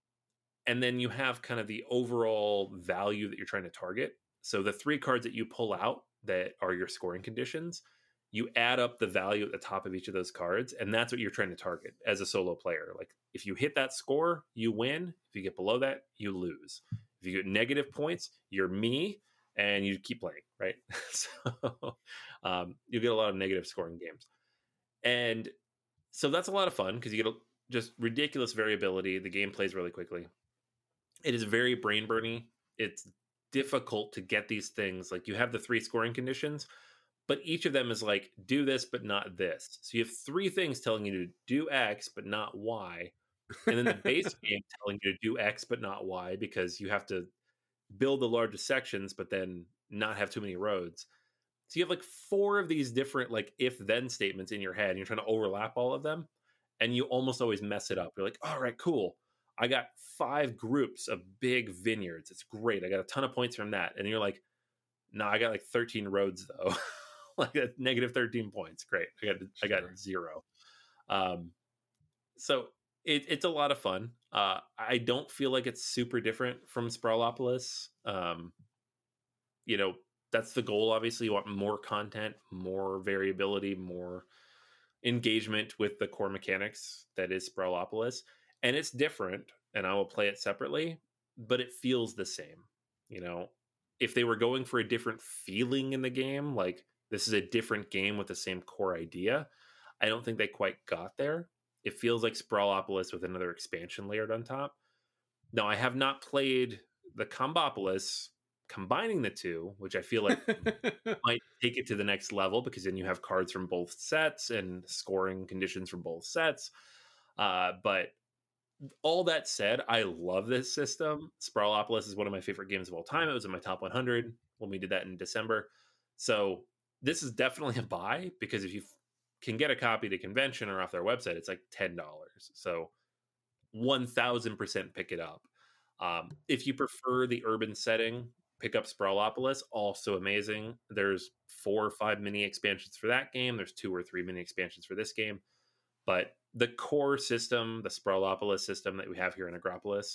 And then you have kind of the overall value that you're trying to target. So the three cards that you pull out that are your scoring conditions, you add up the value at the top of each of those cards, and that's what you're trying to target as a solo player. Like, if you hit that score, you win. If you get below that, you lose. If you get negative points, you're me, and you keep playing, right? So um, you get a lot of negative scoring games. And so that's a lot of fun because you get a, just ridiculous variability. The game plays really quickly. It is very brain burny. It's difficult to get these things. Like you have the three scoring conditions, but each of them is like, do this, but not this. So you have three things telling you to do X, but not Y. And then the base game telling you to do X, but not Y, because you have to build the largest sections, but then not have too many roads. So you have like four of these different like if then statements in your head, and you're trying to overlap all of them. And you almost always mess it up. You're like, all right, cool. I got five groups of big vineyards. It's great. I got a ton of points from that. And you're like, no, nah, I got like thirteen roads though. Like a negative thirteen points. Great. I got, sure. I got zero. Um, so it, it's a lot of fun. Uh, I don't feel like it's super different from Sprawlopolis. Um, you know, that's the goal. Obviously you want more content, more variability, more engagement with the core mechanics that is Sprawlopolis. And it's different, and I will play it separately, but it feels the same. You know, if they were going for a different feeling in the game, like this is a different game with the same core idea, I don't think they quite got there. It feels like Sprawlopolis with another expansion layered on top. Now, I have not played the Combopolis combining the two, which I feel like might take it to the next level, because then you have cards from both sets and scoring conditions from both sets. Uh, but all that said, I love this system. Sprawlopolis is one of my favorite games of all time. It was in my top one hundred when we did that in December. So this is definitely a buy, because if you can get a copy to convention or off their website, it's like ten dollars. So one thousand percent pick it up. Um, if you prefer the urban setting, pick up Sprawlopolis, also amazing. There's four or five mini expansions for that game. There's two or three mini expansions for this game. But the core system, the Sprawlopolis system that we have here in Agropolis,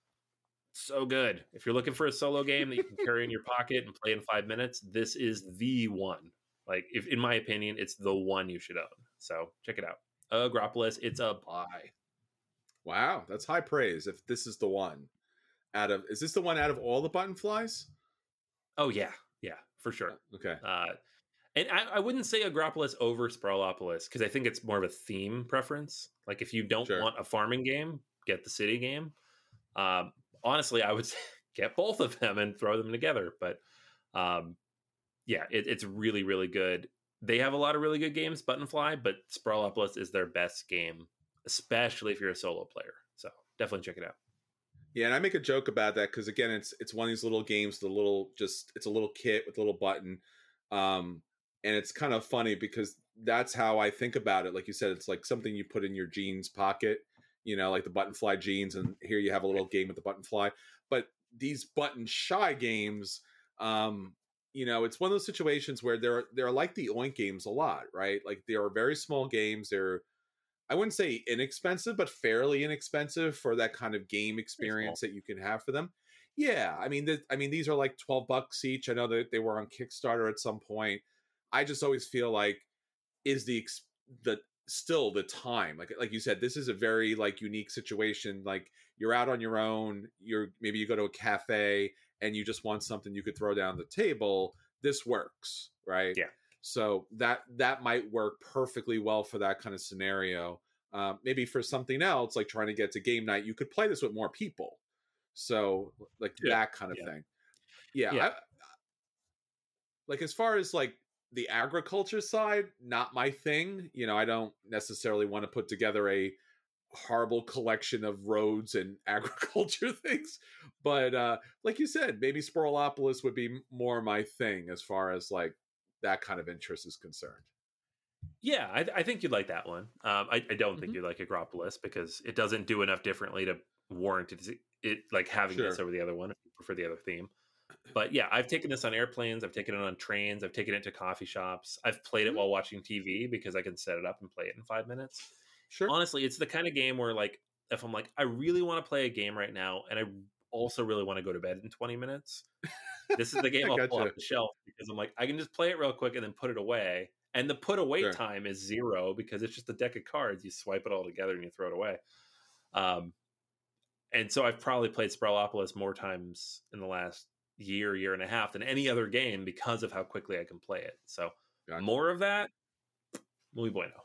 so good. If you're looking for a solo game that you can carry in your pocket and play in five minutes, this is the one. Like, if in my opinion, it's the one you should own. So check it out. Agropolis, it's a buy. Wow, that's high praise. If this is the one. Out of is this the one out of all the button flies? Oh yeah, yeah, for sure. Okay. Uh, and I, I wouldn't say Agropolis over Sprawlopolis, because I think it's more of a theme preference. Like if you don't Sure. want a farming game, get the city game. Um, honestly, I would say get both of them and throw them together. But um, yeah, it, it's really, really good. They have a lot of really good games, Buttonfly, but Sprawlopolis is their best game, especially if you're a solo player. So definitely check it out. Yeah, and I make a joke about that because again, it's it's one of these little games, the little just it's a little kit with a little button, um, and it's kind of funny because that's how I think about it. Like you said, it's like something you put in your jeans pocket, you know, like the Buttonfly jeans, and here you have a little game with the Buttonfly. But these button shy games, um, you know, it's one of those situations where they're they're like the Oink games a lot, right? Like they are very small games. They're I wouldn't say inexpensive, but fairly inexpensive for that kind of game experience that you can have for them. Yeah, I mean, the, I mean, these are like twelve bucks each. I know that they were on Kickstarter at some point. I just always feel like is the the still the time, like like you said, this is a very like unique situation. Like you're out on your own. You're maybe you go to a cafe and you just want something you could throw down the table. This works, right? Yeah. So that that might work perfectly well for that kind of scenario. Um, maybe for something else, like trying to get to game night, you could play this with more people. So like yeah. that kind of yeah. thing. Yeah. yeah. I, like as far as like the agriculture side, not my thing. You know, I don't necessarily want to put together a horrible collection of roads and agriculture things. But uh, like you said, maybe Sprawlopolis would be more my thing as far as like, that kind of interest is concerned. Yeah, I, I think you'd like that one. Um, I, I don't mm-hmm. think you'd like Agropolis because it doesn't do enough differently to warrant it, it like having sure. this over the other one if you prefer the other theme. But yeah, I've taken this on airplanes. I've taken it on trains. I've taken it to coffee shops. I've played it mm-hmm. while watching T V because I can set it up and play it in five minutes. Sure. Honestly, it's the kind of game where like, if I'm like, I really want to play a game right now and I also really want to go to bed in twenty minutes. This is the game I'll pull off the shelf because I'm like, I can just play it real quick and then put it away. And the put away sure. time is zero because it's just a deck of cards. You swipe it all together and you throw it away. Um, and so I've probably played Sprawlopolis more times in the last year, year and a half than any other game because of how quickly I can play it. So gotcha. More of that, muy bueno.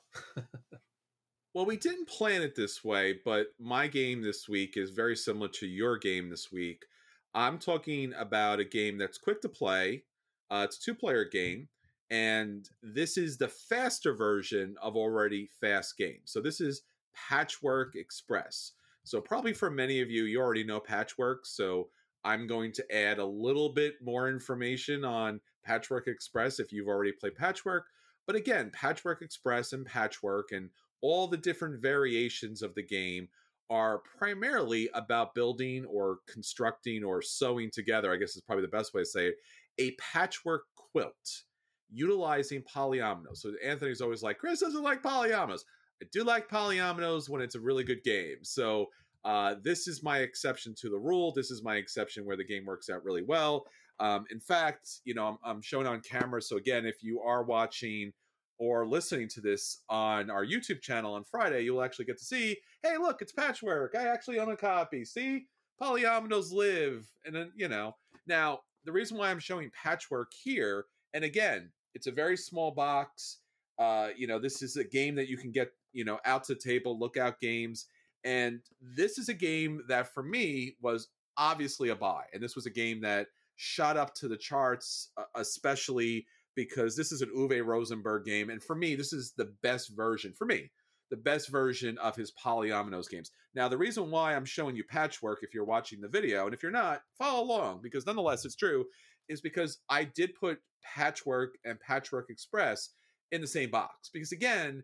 Well, we didn't plan it this way, but my game this week is very similar to your game this week. I'm talking about a game that's quick to play. Uh, it's a two-player game, and this is the faster version of already fast games. So this is Patchwork Express. So probably for many of you, you already know Patchwork, so I'm going to add a little bit more information on Patchwork Express if you've already played Patchwork. But again, Patchwork Express and Patchwork and all the different variations of the game are primarily about building or constructing or sewing together, I guess is probably the best way to say it, a patchwork quilt utilizing polyominoes. So Anthony's always like, Chris doesn't like polyominoes. I do like polyominoes when it's a really good game. So uh, this is my exception to the rule. This is my exception where the game works out really well. Um, in fact, you know, I'm, I'm showing on camera. So again, if you are watching or listening to this on our YouTube channel on Friday, you'll actually get to see, hey, look, it's Patchwork. I actually own a copy. See, polyominoes live. And then, you know, now the reason why I'm showing Patchwork here, and again, it's a very small box. Uh, you know, this is a game that you can get, you know, out to the table, lookout games. And this is a game that for me was obviously a buy. And this was a game that shot up to the charts, uh, especially because this is an Uwe Rosenberg game. And for me, this is the best version, for me, the best version of his polyominoes games. Now, the reason why I'm showing you Patchwork, if you're watching the video, and if you're not, follow along, because nonetheless it's true, is because I did put Patchwork and Patchwork Express in the same box. Because again,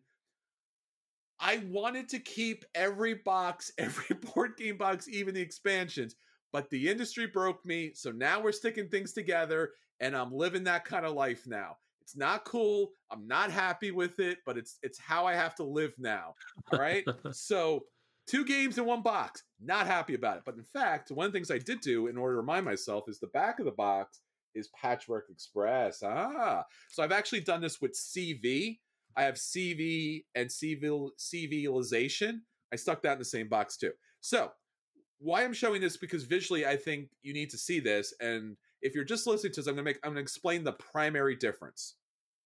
I wanted to keep every box, every board game box, even the expansions, but the industry broke me. So now we're sticking things together, and I'm living that kind of life now. It's not cool. I'm not happy with it, but it's it's how I have to live now. All right. So two games in one box. Not happy about it. But in fact, one of the things I did do in order to remind myself is the back of the box is Patchwork Express. Ah, so I've actually done this with C V. I have C V and C V-ization. I stuck that in the same box too. So why I'm showing this, because visually I think you need to see this. And if you're just listening to this, I'm gonna make I'm gonna explain the primary difference.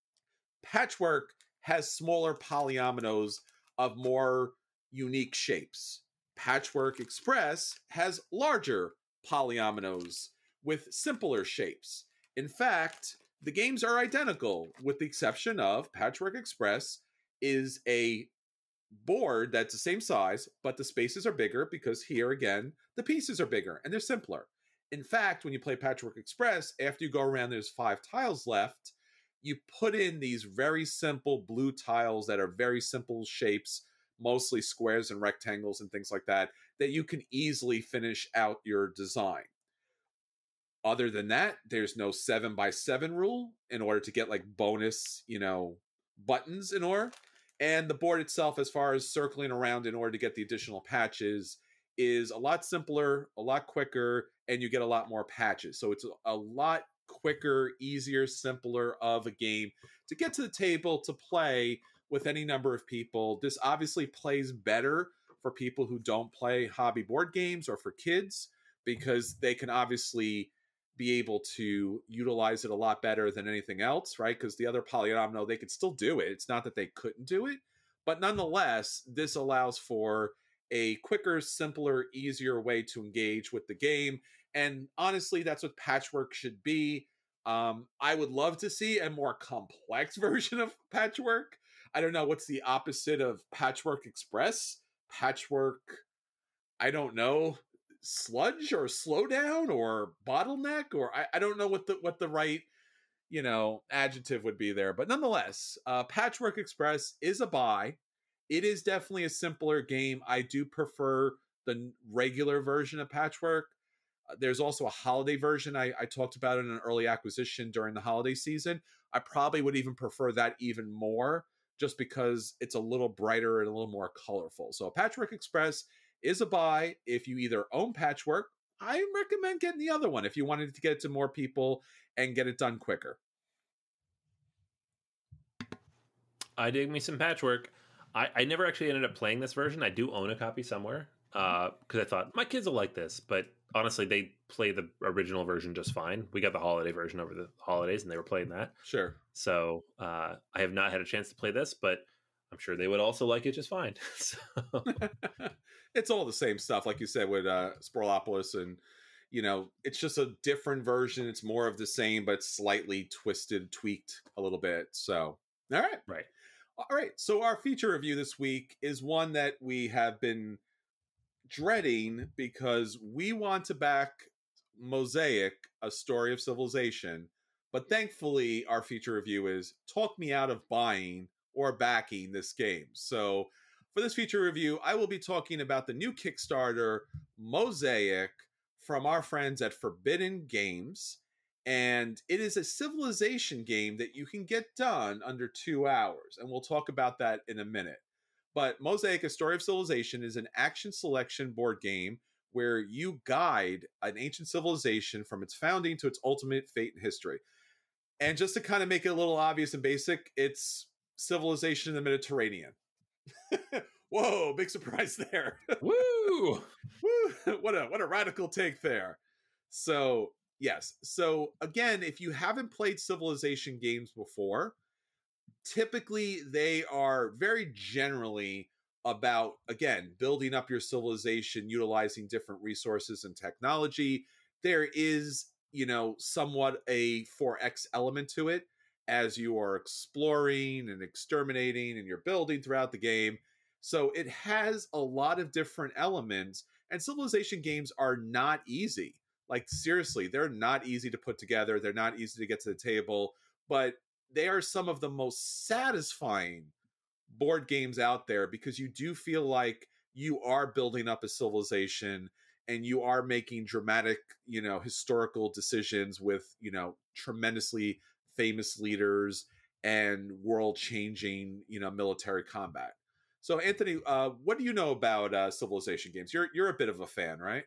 Patchwork has smaller polyominoes of more unique shapes. Patchwork Express has larger polyominoes with simpler shapes. In fact, the games are identical, with the exception of Patchwork Express is a board that's the same size, but the spaces are bigger because here again, the pieces are bigger and they're simpler. In fact, when you play Patchwork Express, after you go around, there's five tiles left, you put in these very simple blue tiles that are very simple shapes, mostly squares and rectangles and things like that, that you can easily finish out your design. Other than that, there's no seven by seven rule in order to get like bonus, you know, buttons in order. And the board itself, as far as circling around in order to get the additional patches, is a lot simpler, a lot quicker, and you get a lot more patches. So it's a lot quicker, easier, simpler of a game to get to the table to play with any number of people. This obviously plays better for people who don't play hobby board games or for kids, because they can obviously be able to utilize it a lot better than anything else, right? Because the other polyomino, they could still do it. It's not that they couldn't do it, but nonetheless, this allows for a quicker, simpler, easier way to engage with the game. And honestly, that's what Patchwork should be. Um, I would love to see a more complex version of Patchwork. I don't know, what's the opposite of Patchwork Express? Patchwork, I don't know, sludge or slowdown or bottleneck, or I, I don't know what the what the right, you know, adjective would be there. But nonetheless, uh, Patchwork Express is a buy. It is definitely a simpler game. I do prefer the regular version of Patchwork. Uh, there's also a holiday version. I, I talked about it in an early acquisition during the holiday season. I probably would even prefer that even more, just because it's a little brighter and a little more colorful. So Patchwork Express is a buy. If you either own Patchwork, I recommend getting the other one if you wanted to get it to more people and get it done quicker. I dig me some Patchwork. I, I never actually ended up playing this version. I do own a copy somewhere because uh, I thought my kids will like this, but honestly, they play the original version just fine. We got the holiday version over the holidays, and they were playing that. Sure. So uh, I have not had a chance to play this, but I'm sure they would also like it just fine. So. It's all the same stuff, like you said, with uh, Sprawlopolis, and you know, it's just a different version. It's more of the same, but slightly twisted, tweaked a little bit. So, all right, right, all right. So our feature review this week is one that we have been dreading because we want to back Mosaic, A Story of Civilization, but thankfully our feature review is talk me out of buying or backing this game. So for this feature review, I will be talking about the new Kickstarter, Mosaic, from our friends at Forbidden Games. And it is a civilization game that you can get done under two hours. And we'll talk about that in a minute. But Mosaic, A Story of Civilization is an action selection board game where you guide an ancient civilization from its founding to its ultimate fate and history. And just to kind of make it a little obvious and basic, it's civilization in the Mediterranean. Whoa, big surprise there. Woo! Woo! What a what a radical take there. So, yes. So, again, if you haven't played civilization games before, typically they are very generally about, again, building up your civilization, utilizing different resources and technology. There is, you know, somewhat a four X element to it as you are exploring and exterminating and you're building throughout the game. So it has a lot of different elements, and civilization games are not easy. Like, seriously, they're not easy to put together. They're not easy to get to the table, but they are some of the most satisfying board games out there because you do feel like you are building up a civilization and you are making dramatic, you know, historical decisions with, you know, tremendously famous leaders and world-changing, you know, military combat. So, Anthony, uh, what do you know about uh, civilization games? You're you're a bit of a fan, right?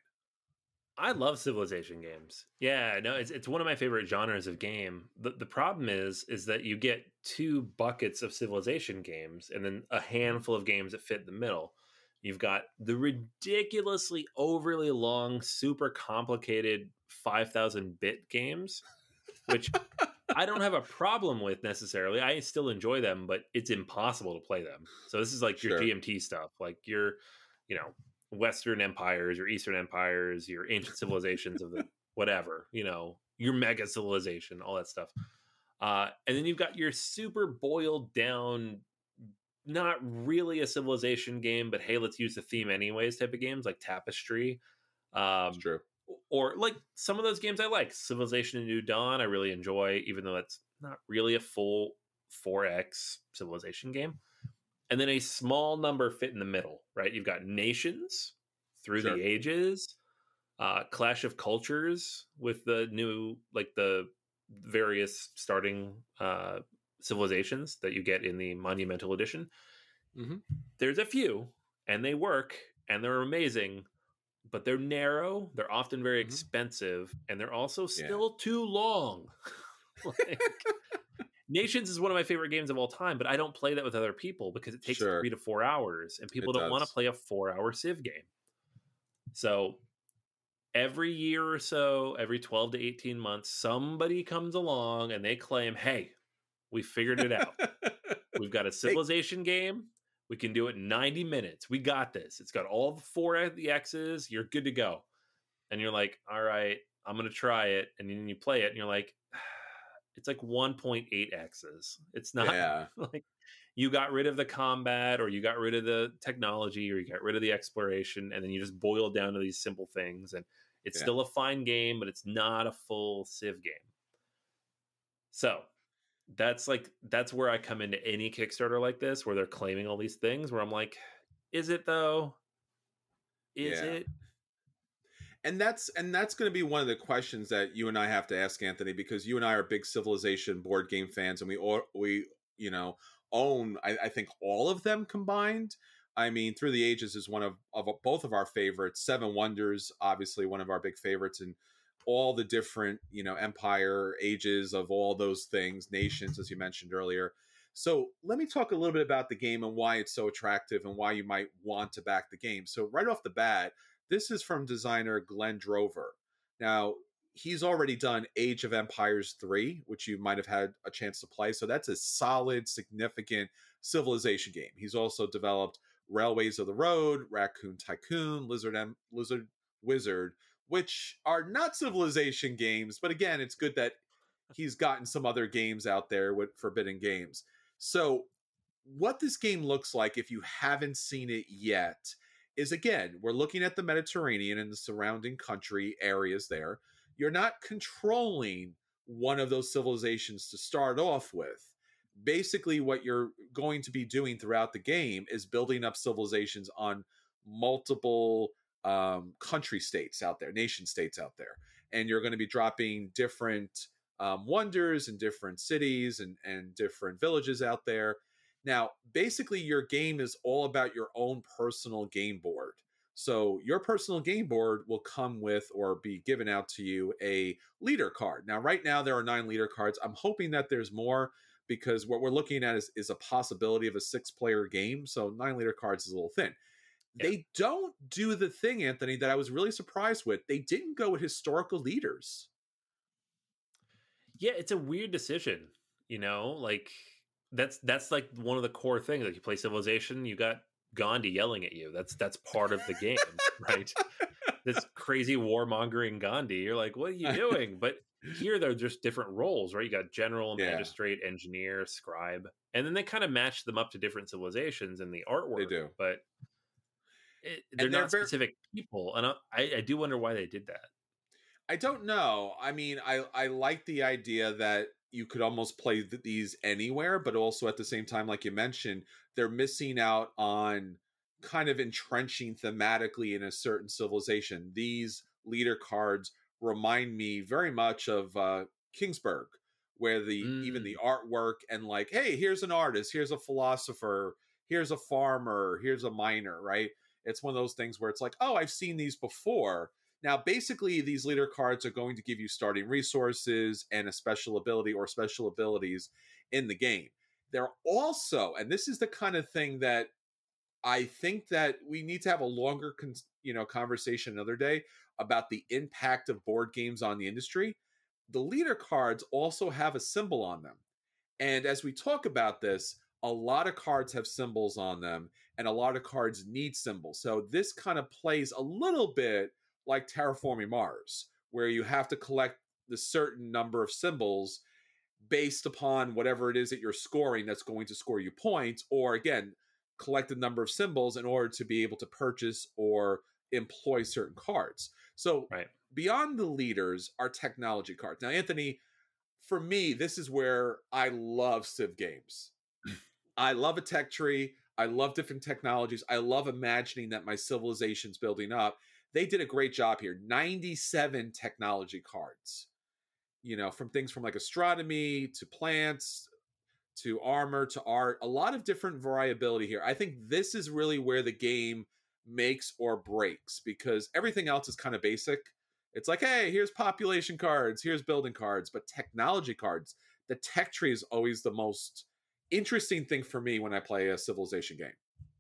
I love civilization games. Yeah, no, it's it's one of my favorite genres of game. The the problem is is that you get two buckets of civilization games and then a handful of games that fit in the middle. You've got the ridiculously overly long, super complicated five thousand bit games, which I don't have a problem with necessarily. I still enjoy them, but it's impossible to play them. So this is like Sure. your G M T stuff, like your, you know, Western empires, your Eastern empires, your ancient civilizations of the whatever, you know, your mega civilization, all that stuff. Uh, and then you've got your super boiled down, not really a civilization game, but hey, let's use the theme anyways type of games like Tapestry. Um, That's true. Or like some of those games I like. Civilization and New Dawn I really enjoy, even though it's not really a full four X civilization game. And then a small number fit in the middle, right? You've got Nations, Through Sure. the Ages, uh, Clash of Cultures with the new, like the various starting uh, civilizations that you get in the Monumental Edition. Mm-hmm. There's a few, and they work, and they're amazing, but they're narrow, they're often very Mhm. expensive, and they're also Yeah. still too long. Like, Nations is one of my favorite games of all time, but I don't play that with other people because it takes Sure. three to four hours, and people It don't want to does. play a four-hour Civ game. So every year or so, every twelve to eighteen months, somebody comes along and they claim, hey, we figured it out. We've got a civilization game. We can do it in ninety minutes. We got this. It's got all the four of the X's. You're good to go. And you're like, all right, I'm going to try it. And then you play it and you're like, it's like one point eight X's. It's not Yeah. like you got rid of the combat or you got rid of the technology or you got rid of the exploration. And then you just boil down to these simple things. And it's Yeah. still a fine game, but it's not a full Civ game. So that's like, that's where I come into any Kickstarter like this, where they're claiming all these things where I'm like, is it though? Is Yeah. it? And that's and that's going to be one of the questions that you and I have to ask, Anthony, because you and I are big Civilization board game fans, and we all we you know own I, I think all of them combined. I mean, Through the Ages is one of, of both of our favorites. Seven Wonders, obviously one of our big favorites, and all the different you know empire ages of all those things, nations, as you mentioned earlier. So let me talk a little bit about the game and why it's so attractive and why you might want to back the game. So right off the bat, This is from designer Glenn Drover. Now, he's already done Age of Empires three, which you might have had a chance to play. So that's a solid, significant Civilization game. He's also developed Railways of the Road, Raccoon Tycoon, Lizard M- Lizard Wizard, which are not Civilization games, but again, it's good that he's gotten some other games out there with Forbidden Games. So what this game looks like, if you haven't seen it yet, is again, we're looking at the Mediterranean and the surrounding country areas there. You're not controlling one of those civilizations to start off with. Basically, what you're going to be doing throughout the game is building up civilizations on multiple um, country states out there, nation states out there. And you're going to be dropping different um, wonders in different cities and, and different villages out there. Now, basically, your game is all about your own personal game board. So your personal game board will come with or be given out to you a leader card. Now, right now, there are nine leader cards. I'm hoping that there's more because what we're looking at is, is a possibility of a six-player game. So nine leader cards is a little thin. Yeah. They don't do the thing, Anthony, that I was really surprised with. They didn't go with historical leaders. Yeah, it's a weird decision, you know, like that's that's like one of the core things. Like you play Civilization, you got Gandhi yelling at you. That's that's part of the game, right? This crazy warmongering Gandhi. You're like, what are you doing? But here they're just different roles, right? You got general, Yeah. magistrate, engineer, scribe, and then they kind of match them up to different civilizations in the artwork. They do, but it, they're, they're not very specific people, and I, I do wonder why they did that. I don't know. I mean, I I like the idea that you could almost play th- these anywhere, but also at the same time, like you mentioned, they're missing out on kind of entrenching thematically in a certain civilization. These leader cards remind me very much of uh, Kingsburg, where the mm. even the artwork and like, hey, here's an artist, here's a philosopher, here's a farmer, here's a miner, right? It's one of those things where it's like, oh, I've seen these before. Now, basically, these leader cards are going to give you starting resources and a special ability or special abilities in the game. They're also, and this is the kind of thing that I think that we need to have a longer, you know, conversation another day about the impact of board games on the industry. The leader cards also have a symbol on them. And as we talk about this, a lot of cards have symbols on them, and a lot of cards need symbols. So this kind of plays a little bit like Terraforming Mars, where you have to collect the certain number of symbols based upon whatever it is that you're scoring that's going to score you points, or again, collect the number of symbols in order to be able to purchase or employ certain cards. So right. Beyond the leaders are technology cards. Now, Anthony, for me, this is where I love Civ games. I love a tech tree. I love different technologies. I love imagining that my civilization's building up. They did a great job here. ninety-seven technology cards, you know, from things from like astronomy to plants to armor to art, a lot of different variability here. I think this is really where the game makes or breaks, because everything else is kind of basic. It's like, hey, here's population cards, here's building cards, but technology cards, the tech tree is always the most interesting thing for me when I play a Civilization game.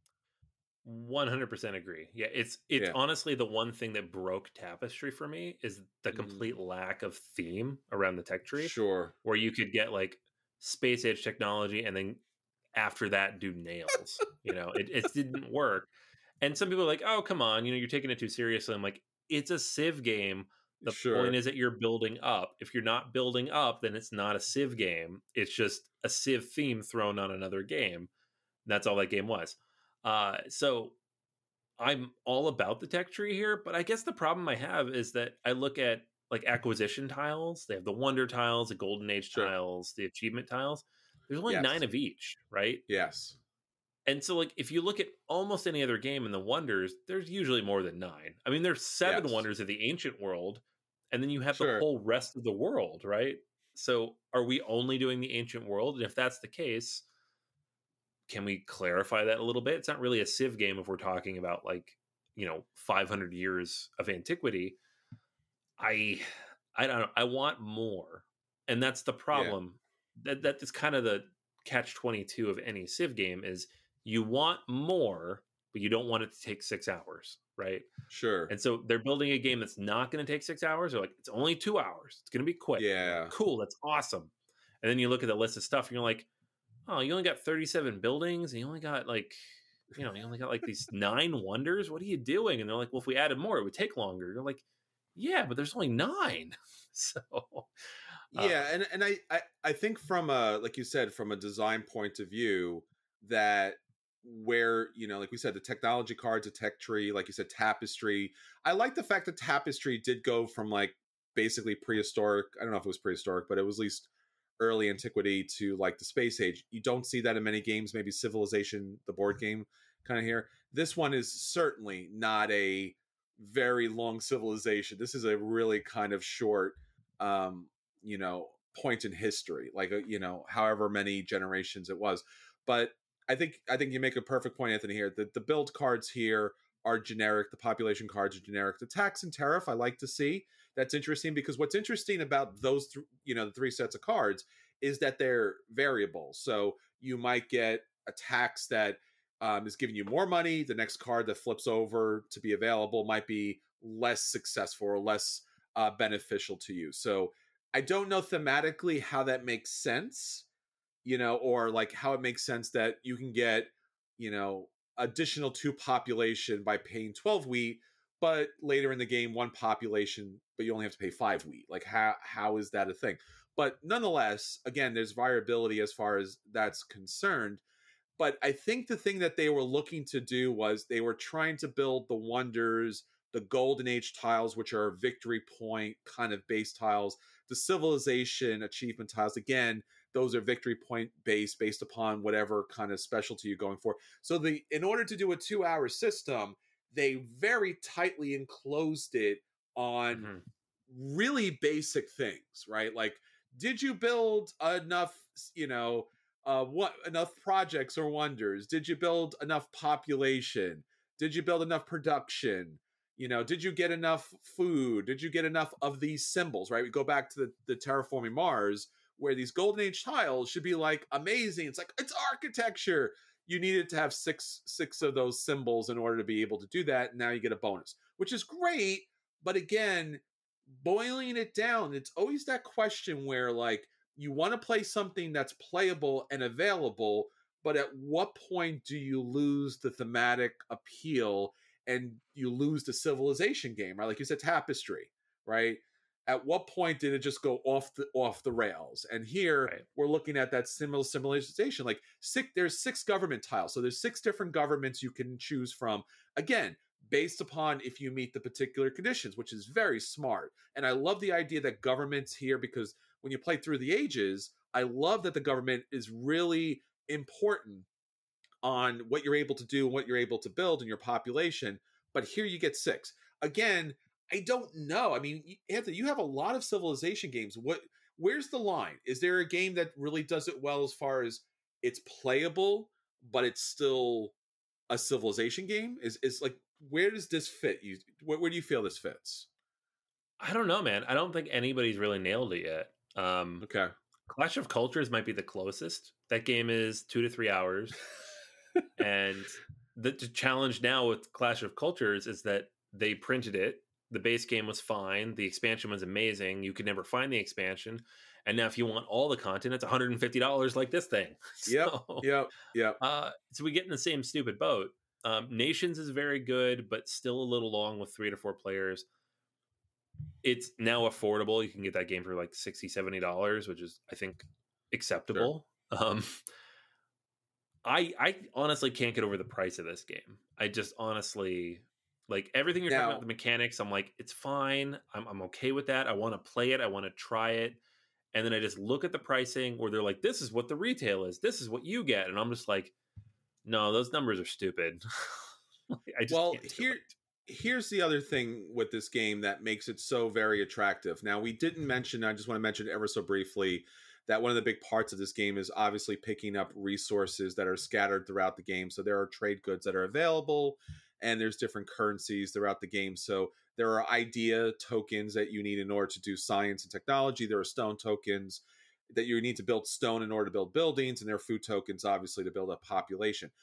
one hundred percent agree. Yeah, it's it's yeah. honestly the one thing that broke Tapestry for me is the complete mm. lack of theme around the tech tree. Sure. Where you could get like space age technology and then after that do nails. You know, it, it didn't work. And some people are like, oh, come on, you know, you're taking it too seriously. I'm like, it's a Civ game. The sure. point is that you're building up. If you're not building up, then it's not a Civ game. It's just a Civ theme thrown on another game. That's all that game was. Uh, so I'm all about the tech tree here, but I guess the problem I have is that I look at like acquisition tiles. They have the wonder tiles, the golden age sure. tiles, the achievement tiles. There's only yes. nine of each, right? Yes. And so like if you look at almost any other game in the wonders, there's usually more than nine. I mean, there's seven yes. wonders of the ancient world, and then you have sure. the whole rest of the world, right? So are we only doing the ancient world? And if that's the case, can we clarify that a little bit? It's not really a Civ game if we're talking about like, you know, five hundred years of antiquity. I, I don't know. I want more. And that's the problem. Yeah. That that is kind of the catch twenty-two of any Civ game is you want more, but you don't want it to take six hours, right? Sure. And so they're building a game that's not going to take six hours. They're like, it's only two hours. It's going to be quick. Yeah. Cool. That's awesome. And then you look at the list of stuff and you're like, oh, you only got thirty-seven buildings and you only got like, you know, you only got like these nine wonders. What are you doing? And they're like, well, if we added more, it would take longer. You're like, yeah, but there's only nine. So uh, yeah. And, and I, I, I think from a, like you said, from a design point of view, that where, you know, like we said, the technology cards, a tech tree, like you said, Tapestry. I like the fact that Tapestry did go from like basically prehistoric. I don't know if it was prehistoric, but it was at least early antiquity to like the space age. You don't see that in many games, maybe Civilization, the board game kind of here. This one is certainly not a very long civilization. This is a really kind of short, um, you know, point in history, like, a, you know, however many generations it was. But I think I think you make a perfect point, Anthony, here. The, the build cards here are generic. The population cards are generic. The tax and tariff I like to see. That's interesting because what's interesting about those, th- you know, the three sets of cards is that they're variable. So you might get a tax that um, is giving you more money. The next card that flips over to be available might be less successful or less uh, beneficial to you. So I don't know thematically how that makes sense, you know, or like how it makes sense that you can get, you know, additional two population by paying twelve wheat, but later in the game, one population, but you only have to pay five wheat. Like how, how is that a thing? But nonetheless, again, there's variability as far as that's concerned. But I think the thing that they were looking to do was they were trying to build the wonders, the Golden Age tiles, which are victory point kind of base tiles, the civilization achievement tiles. Again, those are victory point based, based upon whatever kind of specialty you're going for. So the in order to do a two hour system, they very tightly enclosed it on mm-hmm. really basic things, right? Like, did you build enough, you know, uh, what enough projects or wonders? Did you build enough population? Did you build enough production? You know, did you get enough food? Did you get enough of these symbols, right? We go back to the, the Terraforming Mars, where these Golden Age tiles should be like amazing. It's like, it's architecture. You needed to have six six of those symbols in order to be able to do that. And now you get a bonus, which is great. But again, boiling it down, it's always that question where like you want to play something that's playable and available, but at what point do you lose the thematic appeal and you lose the civilization game, right? Like you said, Tapestry, right? At what point did it just go off the off the rails? And here right. we're looking at that similar civilization. Like six, there's six government tiles, so there's six different governments you can choose from. Again, based upon if you meet the particular conditions, which is very smart. And I love the idea that governments here, because when you play Through the Ages, I love that the government is really important on what you're able to do and what you're able to build in your population. But here you get six. Again, I don't know. I mean, Anthony, you have a lot of civilization games. What, where's the line? Is there a game that really does it well as far as it's playable, but it's still a civilization game? Is is like, where does this fit? You, where, where do you feel this fits? I don't know, man. I don't think anybody's really nailed it yet. Um, okay. Clash of Cultures might be the closest. That game is two to three hours. And the, the challenge now with Clash of Cultures is that they printed it. The base game was fine. The expansion was amazing. You could never find the expansion. And now if you want all the content, it's one hundred fifty dollars like this thing. So, yep, yep, yep. Uh, so we get in the same stupid boat. Um, Nations is very good, but still a little long with three to four players. It's now affordable. You can get that game for like sixty dollars, seventy dollars, which is, I think, acceptable. Sure. Um, I I honestly can't get over the price of this game. I just honestly... Like everything you're now, talking about, the mechanics, I'm like, it's fine. I'm I'm okay with that. I want to play it. I want to try it. And then I just look at the pricing where they're like, this is what the retail is. This is what you get. And I'm just like, no, those numbers are stupid. I just well, can't here, here's the other thing with this game that makes it so very attractive. Now, we didn't mention, I just want to mention ever so briefly, that one of the big parts of this game is obviously picking up resources that are scattered throughout the game. So there are trade goods that are available, and there's different currencies throughout the game. So there are idea tokens that you need in order to do science and technology. There are stone tokens that you need to build stone in order to build buildings, and there are food tokens, obviously, to build a population.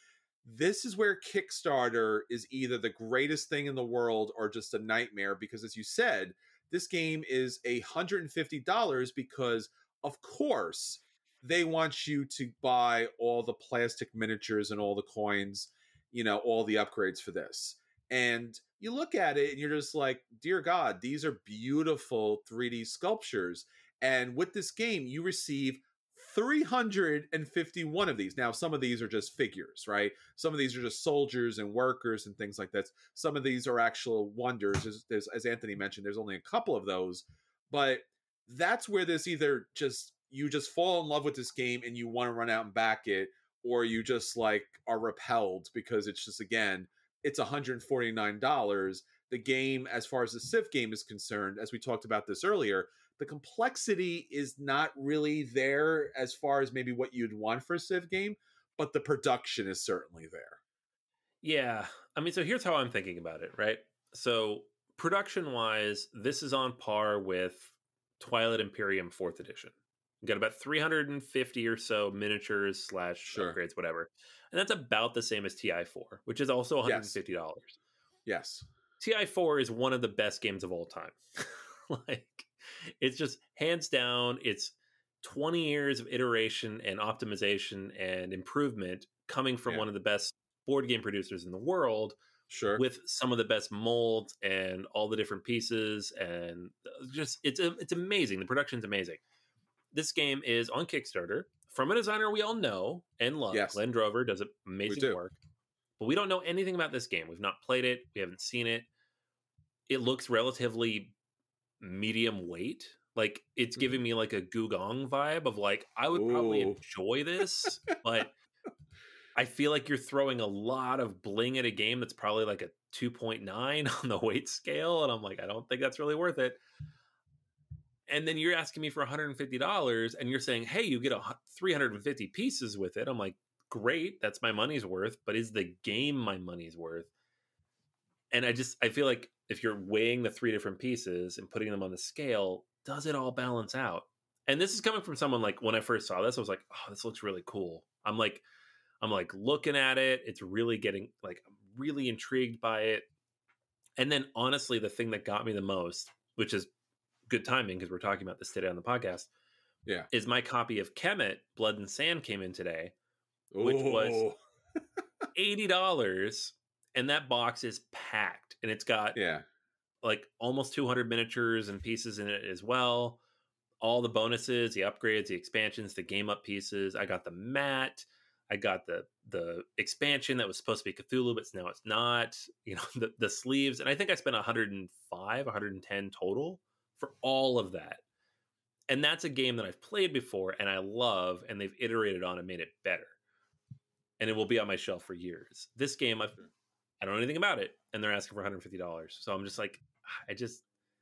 this is where Kickstarter is either the greatest thing in the world or just a nightmare, because as you said, this game is one hundred fifty dollars because, of course, they want you to buy all the plastic miniatures and all the coins, you know, all the upgrades for this. And you look at it and you're just like, dear God, these are beautiful three D sculptures. And with this game, you receive three hundred fifty-one of these. Now, some of these are just figures, right? Some of these are just soldiers and workers and things like that. Some of these are actual wonders. There's, there's, as Anthony mentioned, there's only a couple of those. But that's where this either just, you just fall in love with this game and you want to run out and back it, or you just like are repelled because it's just, again, it's one hundred forty-nine dollars. The game, as far as the Civ game is concerned, as we talked about this earlier, the complexity is not really there as far as maybe what you'd want for a Civ game, but the production is certainly there. Yeah. I mean, so here's how I'm thinking about it, right? So production wise, this is on par with Twilight Imperium fourth edition. You got about three hundred fifty or so miniatures slash Sure. upgrades, whatever. And that's about the same as T I four, which is also one hundred fifty dollars. Yes. T I four is one of the best games of all time. Like, it's just hands down, it's twenty years of iteration and optimization and improvement coming from Yeah. one of the best board game producers in the world, Sure. with some of the best molds and all the different pieces, and just it's it's amazing. The production's amazing. This game is on Kickstarter from a designer we all know and love. Yes. Glenn Drover does We amazing do. work, but we don't know anything about this game. We've not played it. We haven't seen it. It looks relatively medium weight. Like, it's Mhm. giving me like a Gugong vibe of like, I would probably Ooh. enjoy this, but I feel like you're throwing a lot of bling at a game that's probably like a two point nine on the weight scale. And I'm like, I don't think that's really worth it. And then you're asking me for one hundred fifty dollars and you're saying, hey, you get a three hundred fifty pieces with it. I'm like, great, that's my money's worth, but is the game my money's worth? And I just, I feel like if you're weighing the three different pieces and putting them on the scale, does it all balance out? And this is coming from someone like, when I first saw this, I was like, oh, this looks really cool. I'm like, I'm like looking at it. It's really getting like, I'm really intrigued by it. And then honestly, the thing that got me the most, which is good timing because we're talking about this today on the podcast, Yeah. is my copy of Kemet, Blood and Sand came in today, which was Ooh. eighty dollars. And that box is packed. And it's got Yeah. like almost two hundred miniatures and pieces in it as well. All the bonuses, the upgrades, the expansions, the game up pieces. I got the mat. I got the the expansion that was supposed to be Cthulhu, but now it's not. You know, the, the sleeves. And I think I spent one hundred five, one hundred ten total for all of that. And that's a game that I've played before and I love, and they've iterated on and made it better. And it will be on my shelf for years. This game, I've, I don't know anything about it, and they're asking for one hundred fifty dollars. So I'm just like, I just,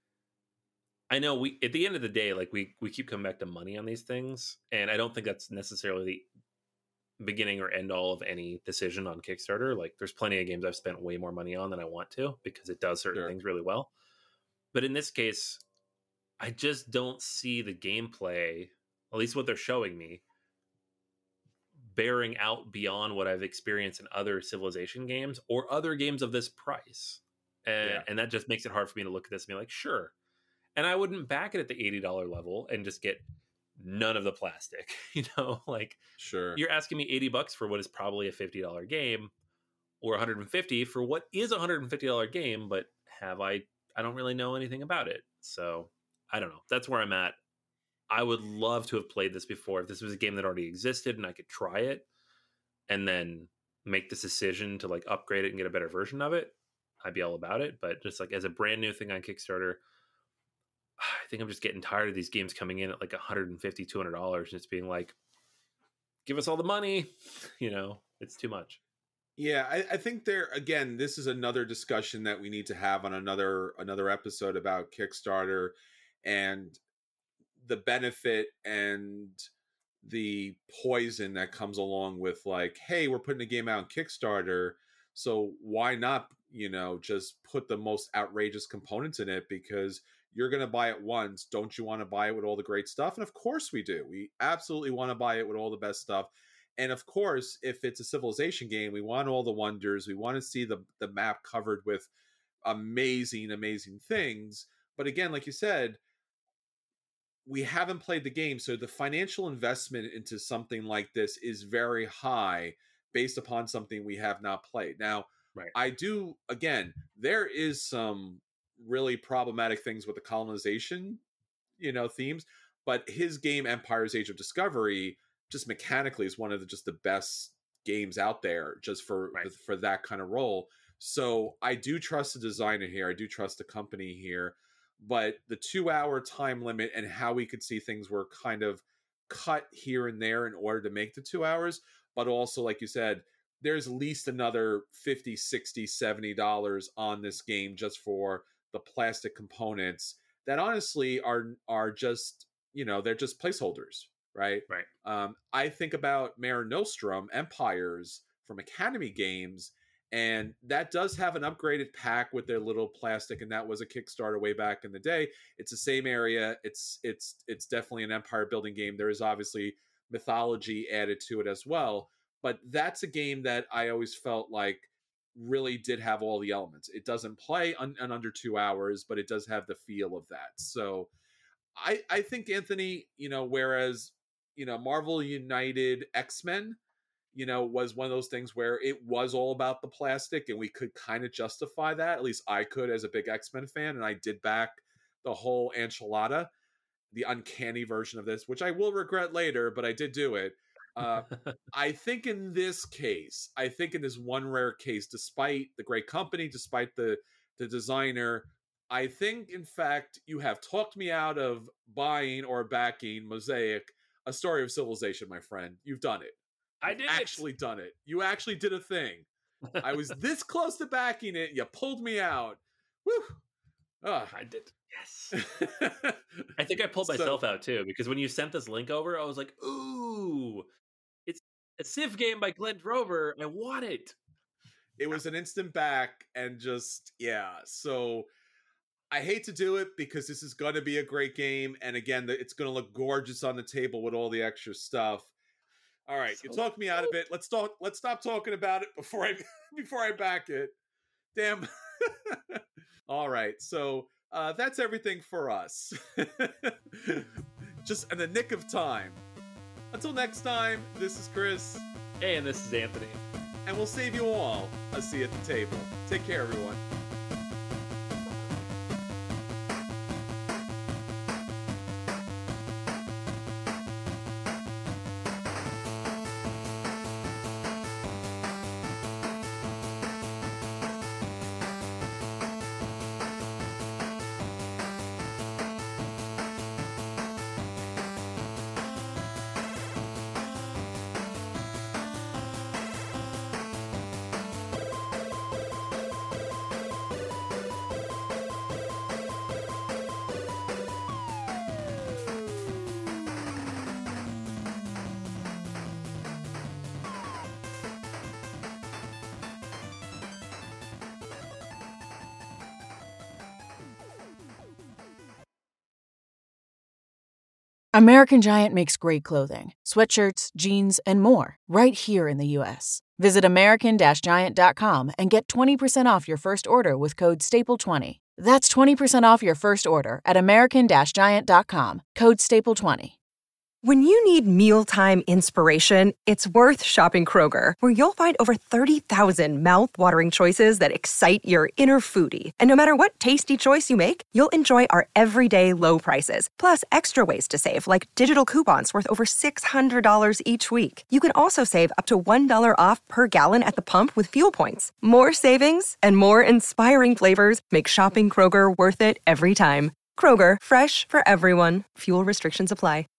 I know we, at the end of the day, like we, we keep coming back to money on these things. And I don't think that's necessarily the beginning or end all of any decision on Kickstarter. Like, there's plenty of games I've spent way more money on than I want to, because it does certain Sure. things really well. But in this case, I just don't see the gameplay, at least what they're showing me, bearing out beyond what I've experienced in other Civilization games or other games of this price. And, Yeah. and that just makes it hard for me to look at this and be like, sure. And I wouldn't back it at the eighty dollars level and just get none of the plastic, you know, like Sure. you're asking me eighty bucks for what is probably a fifty dollars game, or one hundred fifty for what is a one hundred fifty dollars game, but have I, I don't really know anything about it. So I don't know. That's where I'm at. I would love to have played this before. If this was a game that already existed and I could try it and then make this decision to like upgrade it and get a better version of it, I'd be all about it. But just like as a brand new thing on Kickstarter, I think I'm just getting tired of these games coming in at like one hundred fifty dollars, two hundred dollars and it's being like, give us all the money. You know, it's too much. Yeah, I, I think there again, this is another discussion that we need to have on another another episode about Kickstarter and the benefit and the poison that comes along with like, hey, we're putting a game out on Kickstarter, so why not, you know, just put the most outrageous components in it, because you're going to buy it once. Don't you want to buy it with all the great stuff? And of course we do. We absolutely want to buy it with all the best stuff. And of course, if it's a Civilization game, we want all the wonders. We want to see the, the map covered with amazing, amazing things. But again, like you said, we haven't played the game. So the financial investment into something like this is very high based upon something we have not played. Now, right. I do, again, there is some really problematic things with the colonization, you know, themes, but his game, Empire's Age of Discovery, just mechanically is one of the just the best games out there just for right. for that kind of role. So I do trust the designer here. I do trust the company here. But the two-hour time limit and how we could see things were kind of cut here and there in order to make the two hours. But also, like you said, there's at least another fifty, sixty, seventy dollars on this game just for the plastic components that honestly are are just, you know, they're just placeholders, right? Right. Um, I think about Mare Nostrum, Empires from Academy Games, and that does have an upgraded pack with their little plastic, and that was a Kickstarter way back in the day. It's the same area. It's it's it's definitely an empire building game. There is obviously mythology added to it as well, but that's a game that I always felt like really did have all the elements. It doesn't play un- in under two hours, but it does have the feel of that. So I I think, Anthony, you know, whereas, you know, Marvel United X-Men, you know, was one of those things where it was all about the plastic and we could kind of justify that. At least I could as a big X-Men fan. And I did back the whole enchilada, the uncanny version of this, which I will regret later, but I did do it. Uh, I think in this case, I think in this one rare case, despite the great company, despite the, the designer, I think, in fact, you have talked me out of buying or backing Mosaic, A Story of Civilization, my friend. You've done it. I did actually it. done it. You actually did a thing. I was this close to backing it. You pulled me out. Woo. Oh. I did. Yes. I think I pulled myself so, out too, because when you sent this link over, I was like, ooh, it's a Civ game by Glenn Drover. I want it. It was an instant back and just, yeah. So I hate to do it because this is going to be a great game. And again, it's going to look gorgeous on the table with all the extra stuff. All right, so, you talked me out of it. Let's talk. Let's stop talking about it before I before I back it. Damn. All right, so uh, that's everything for us. Just in the nick of time. Until next time, this is Chris. Hey, and this is Anthony. And we'll save you all a seat at the table. Take care, everyone. American Giant makes great clothing, sweatshirts, jeans, and more right here in the U S. Visit American Giant dot com and get twenty percent off your first order with code staple twenty. That's twenty percent off your first order at American Giant dot com, code staple twenty. When you need mealtime inspiration, it's worth shopping Kroger, where you'll find over thirty thousand mouth-watering choices that excite your inner foodie. And no matter what tasty choice you make, you'll enjoy our everyday low prices, plus extra ways to save, like digital coupons worth over six hundred dollars each week. You can also save up to one dollar off per gallon at the pump with fuel points. More savings and more inspiring flavors make shopping Kroger worth it every time. Kroger, fresh for everyone. Fuel restrictions apply.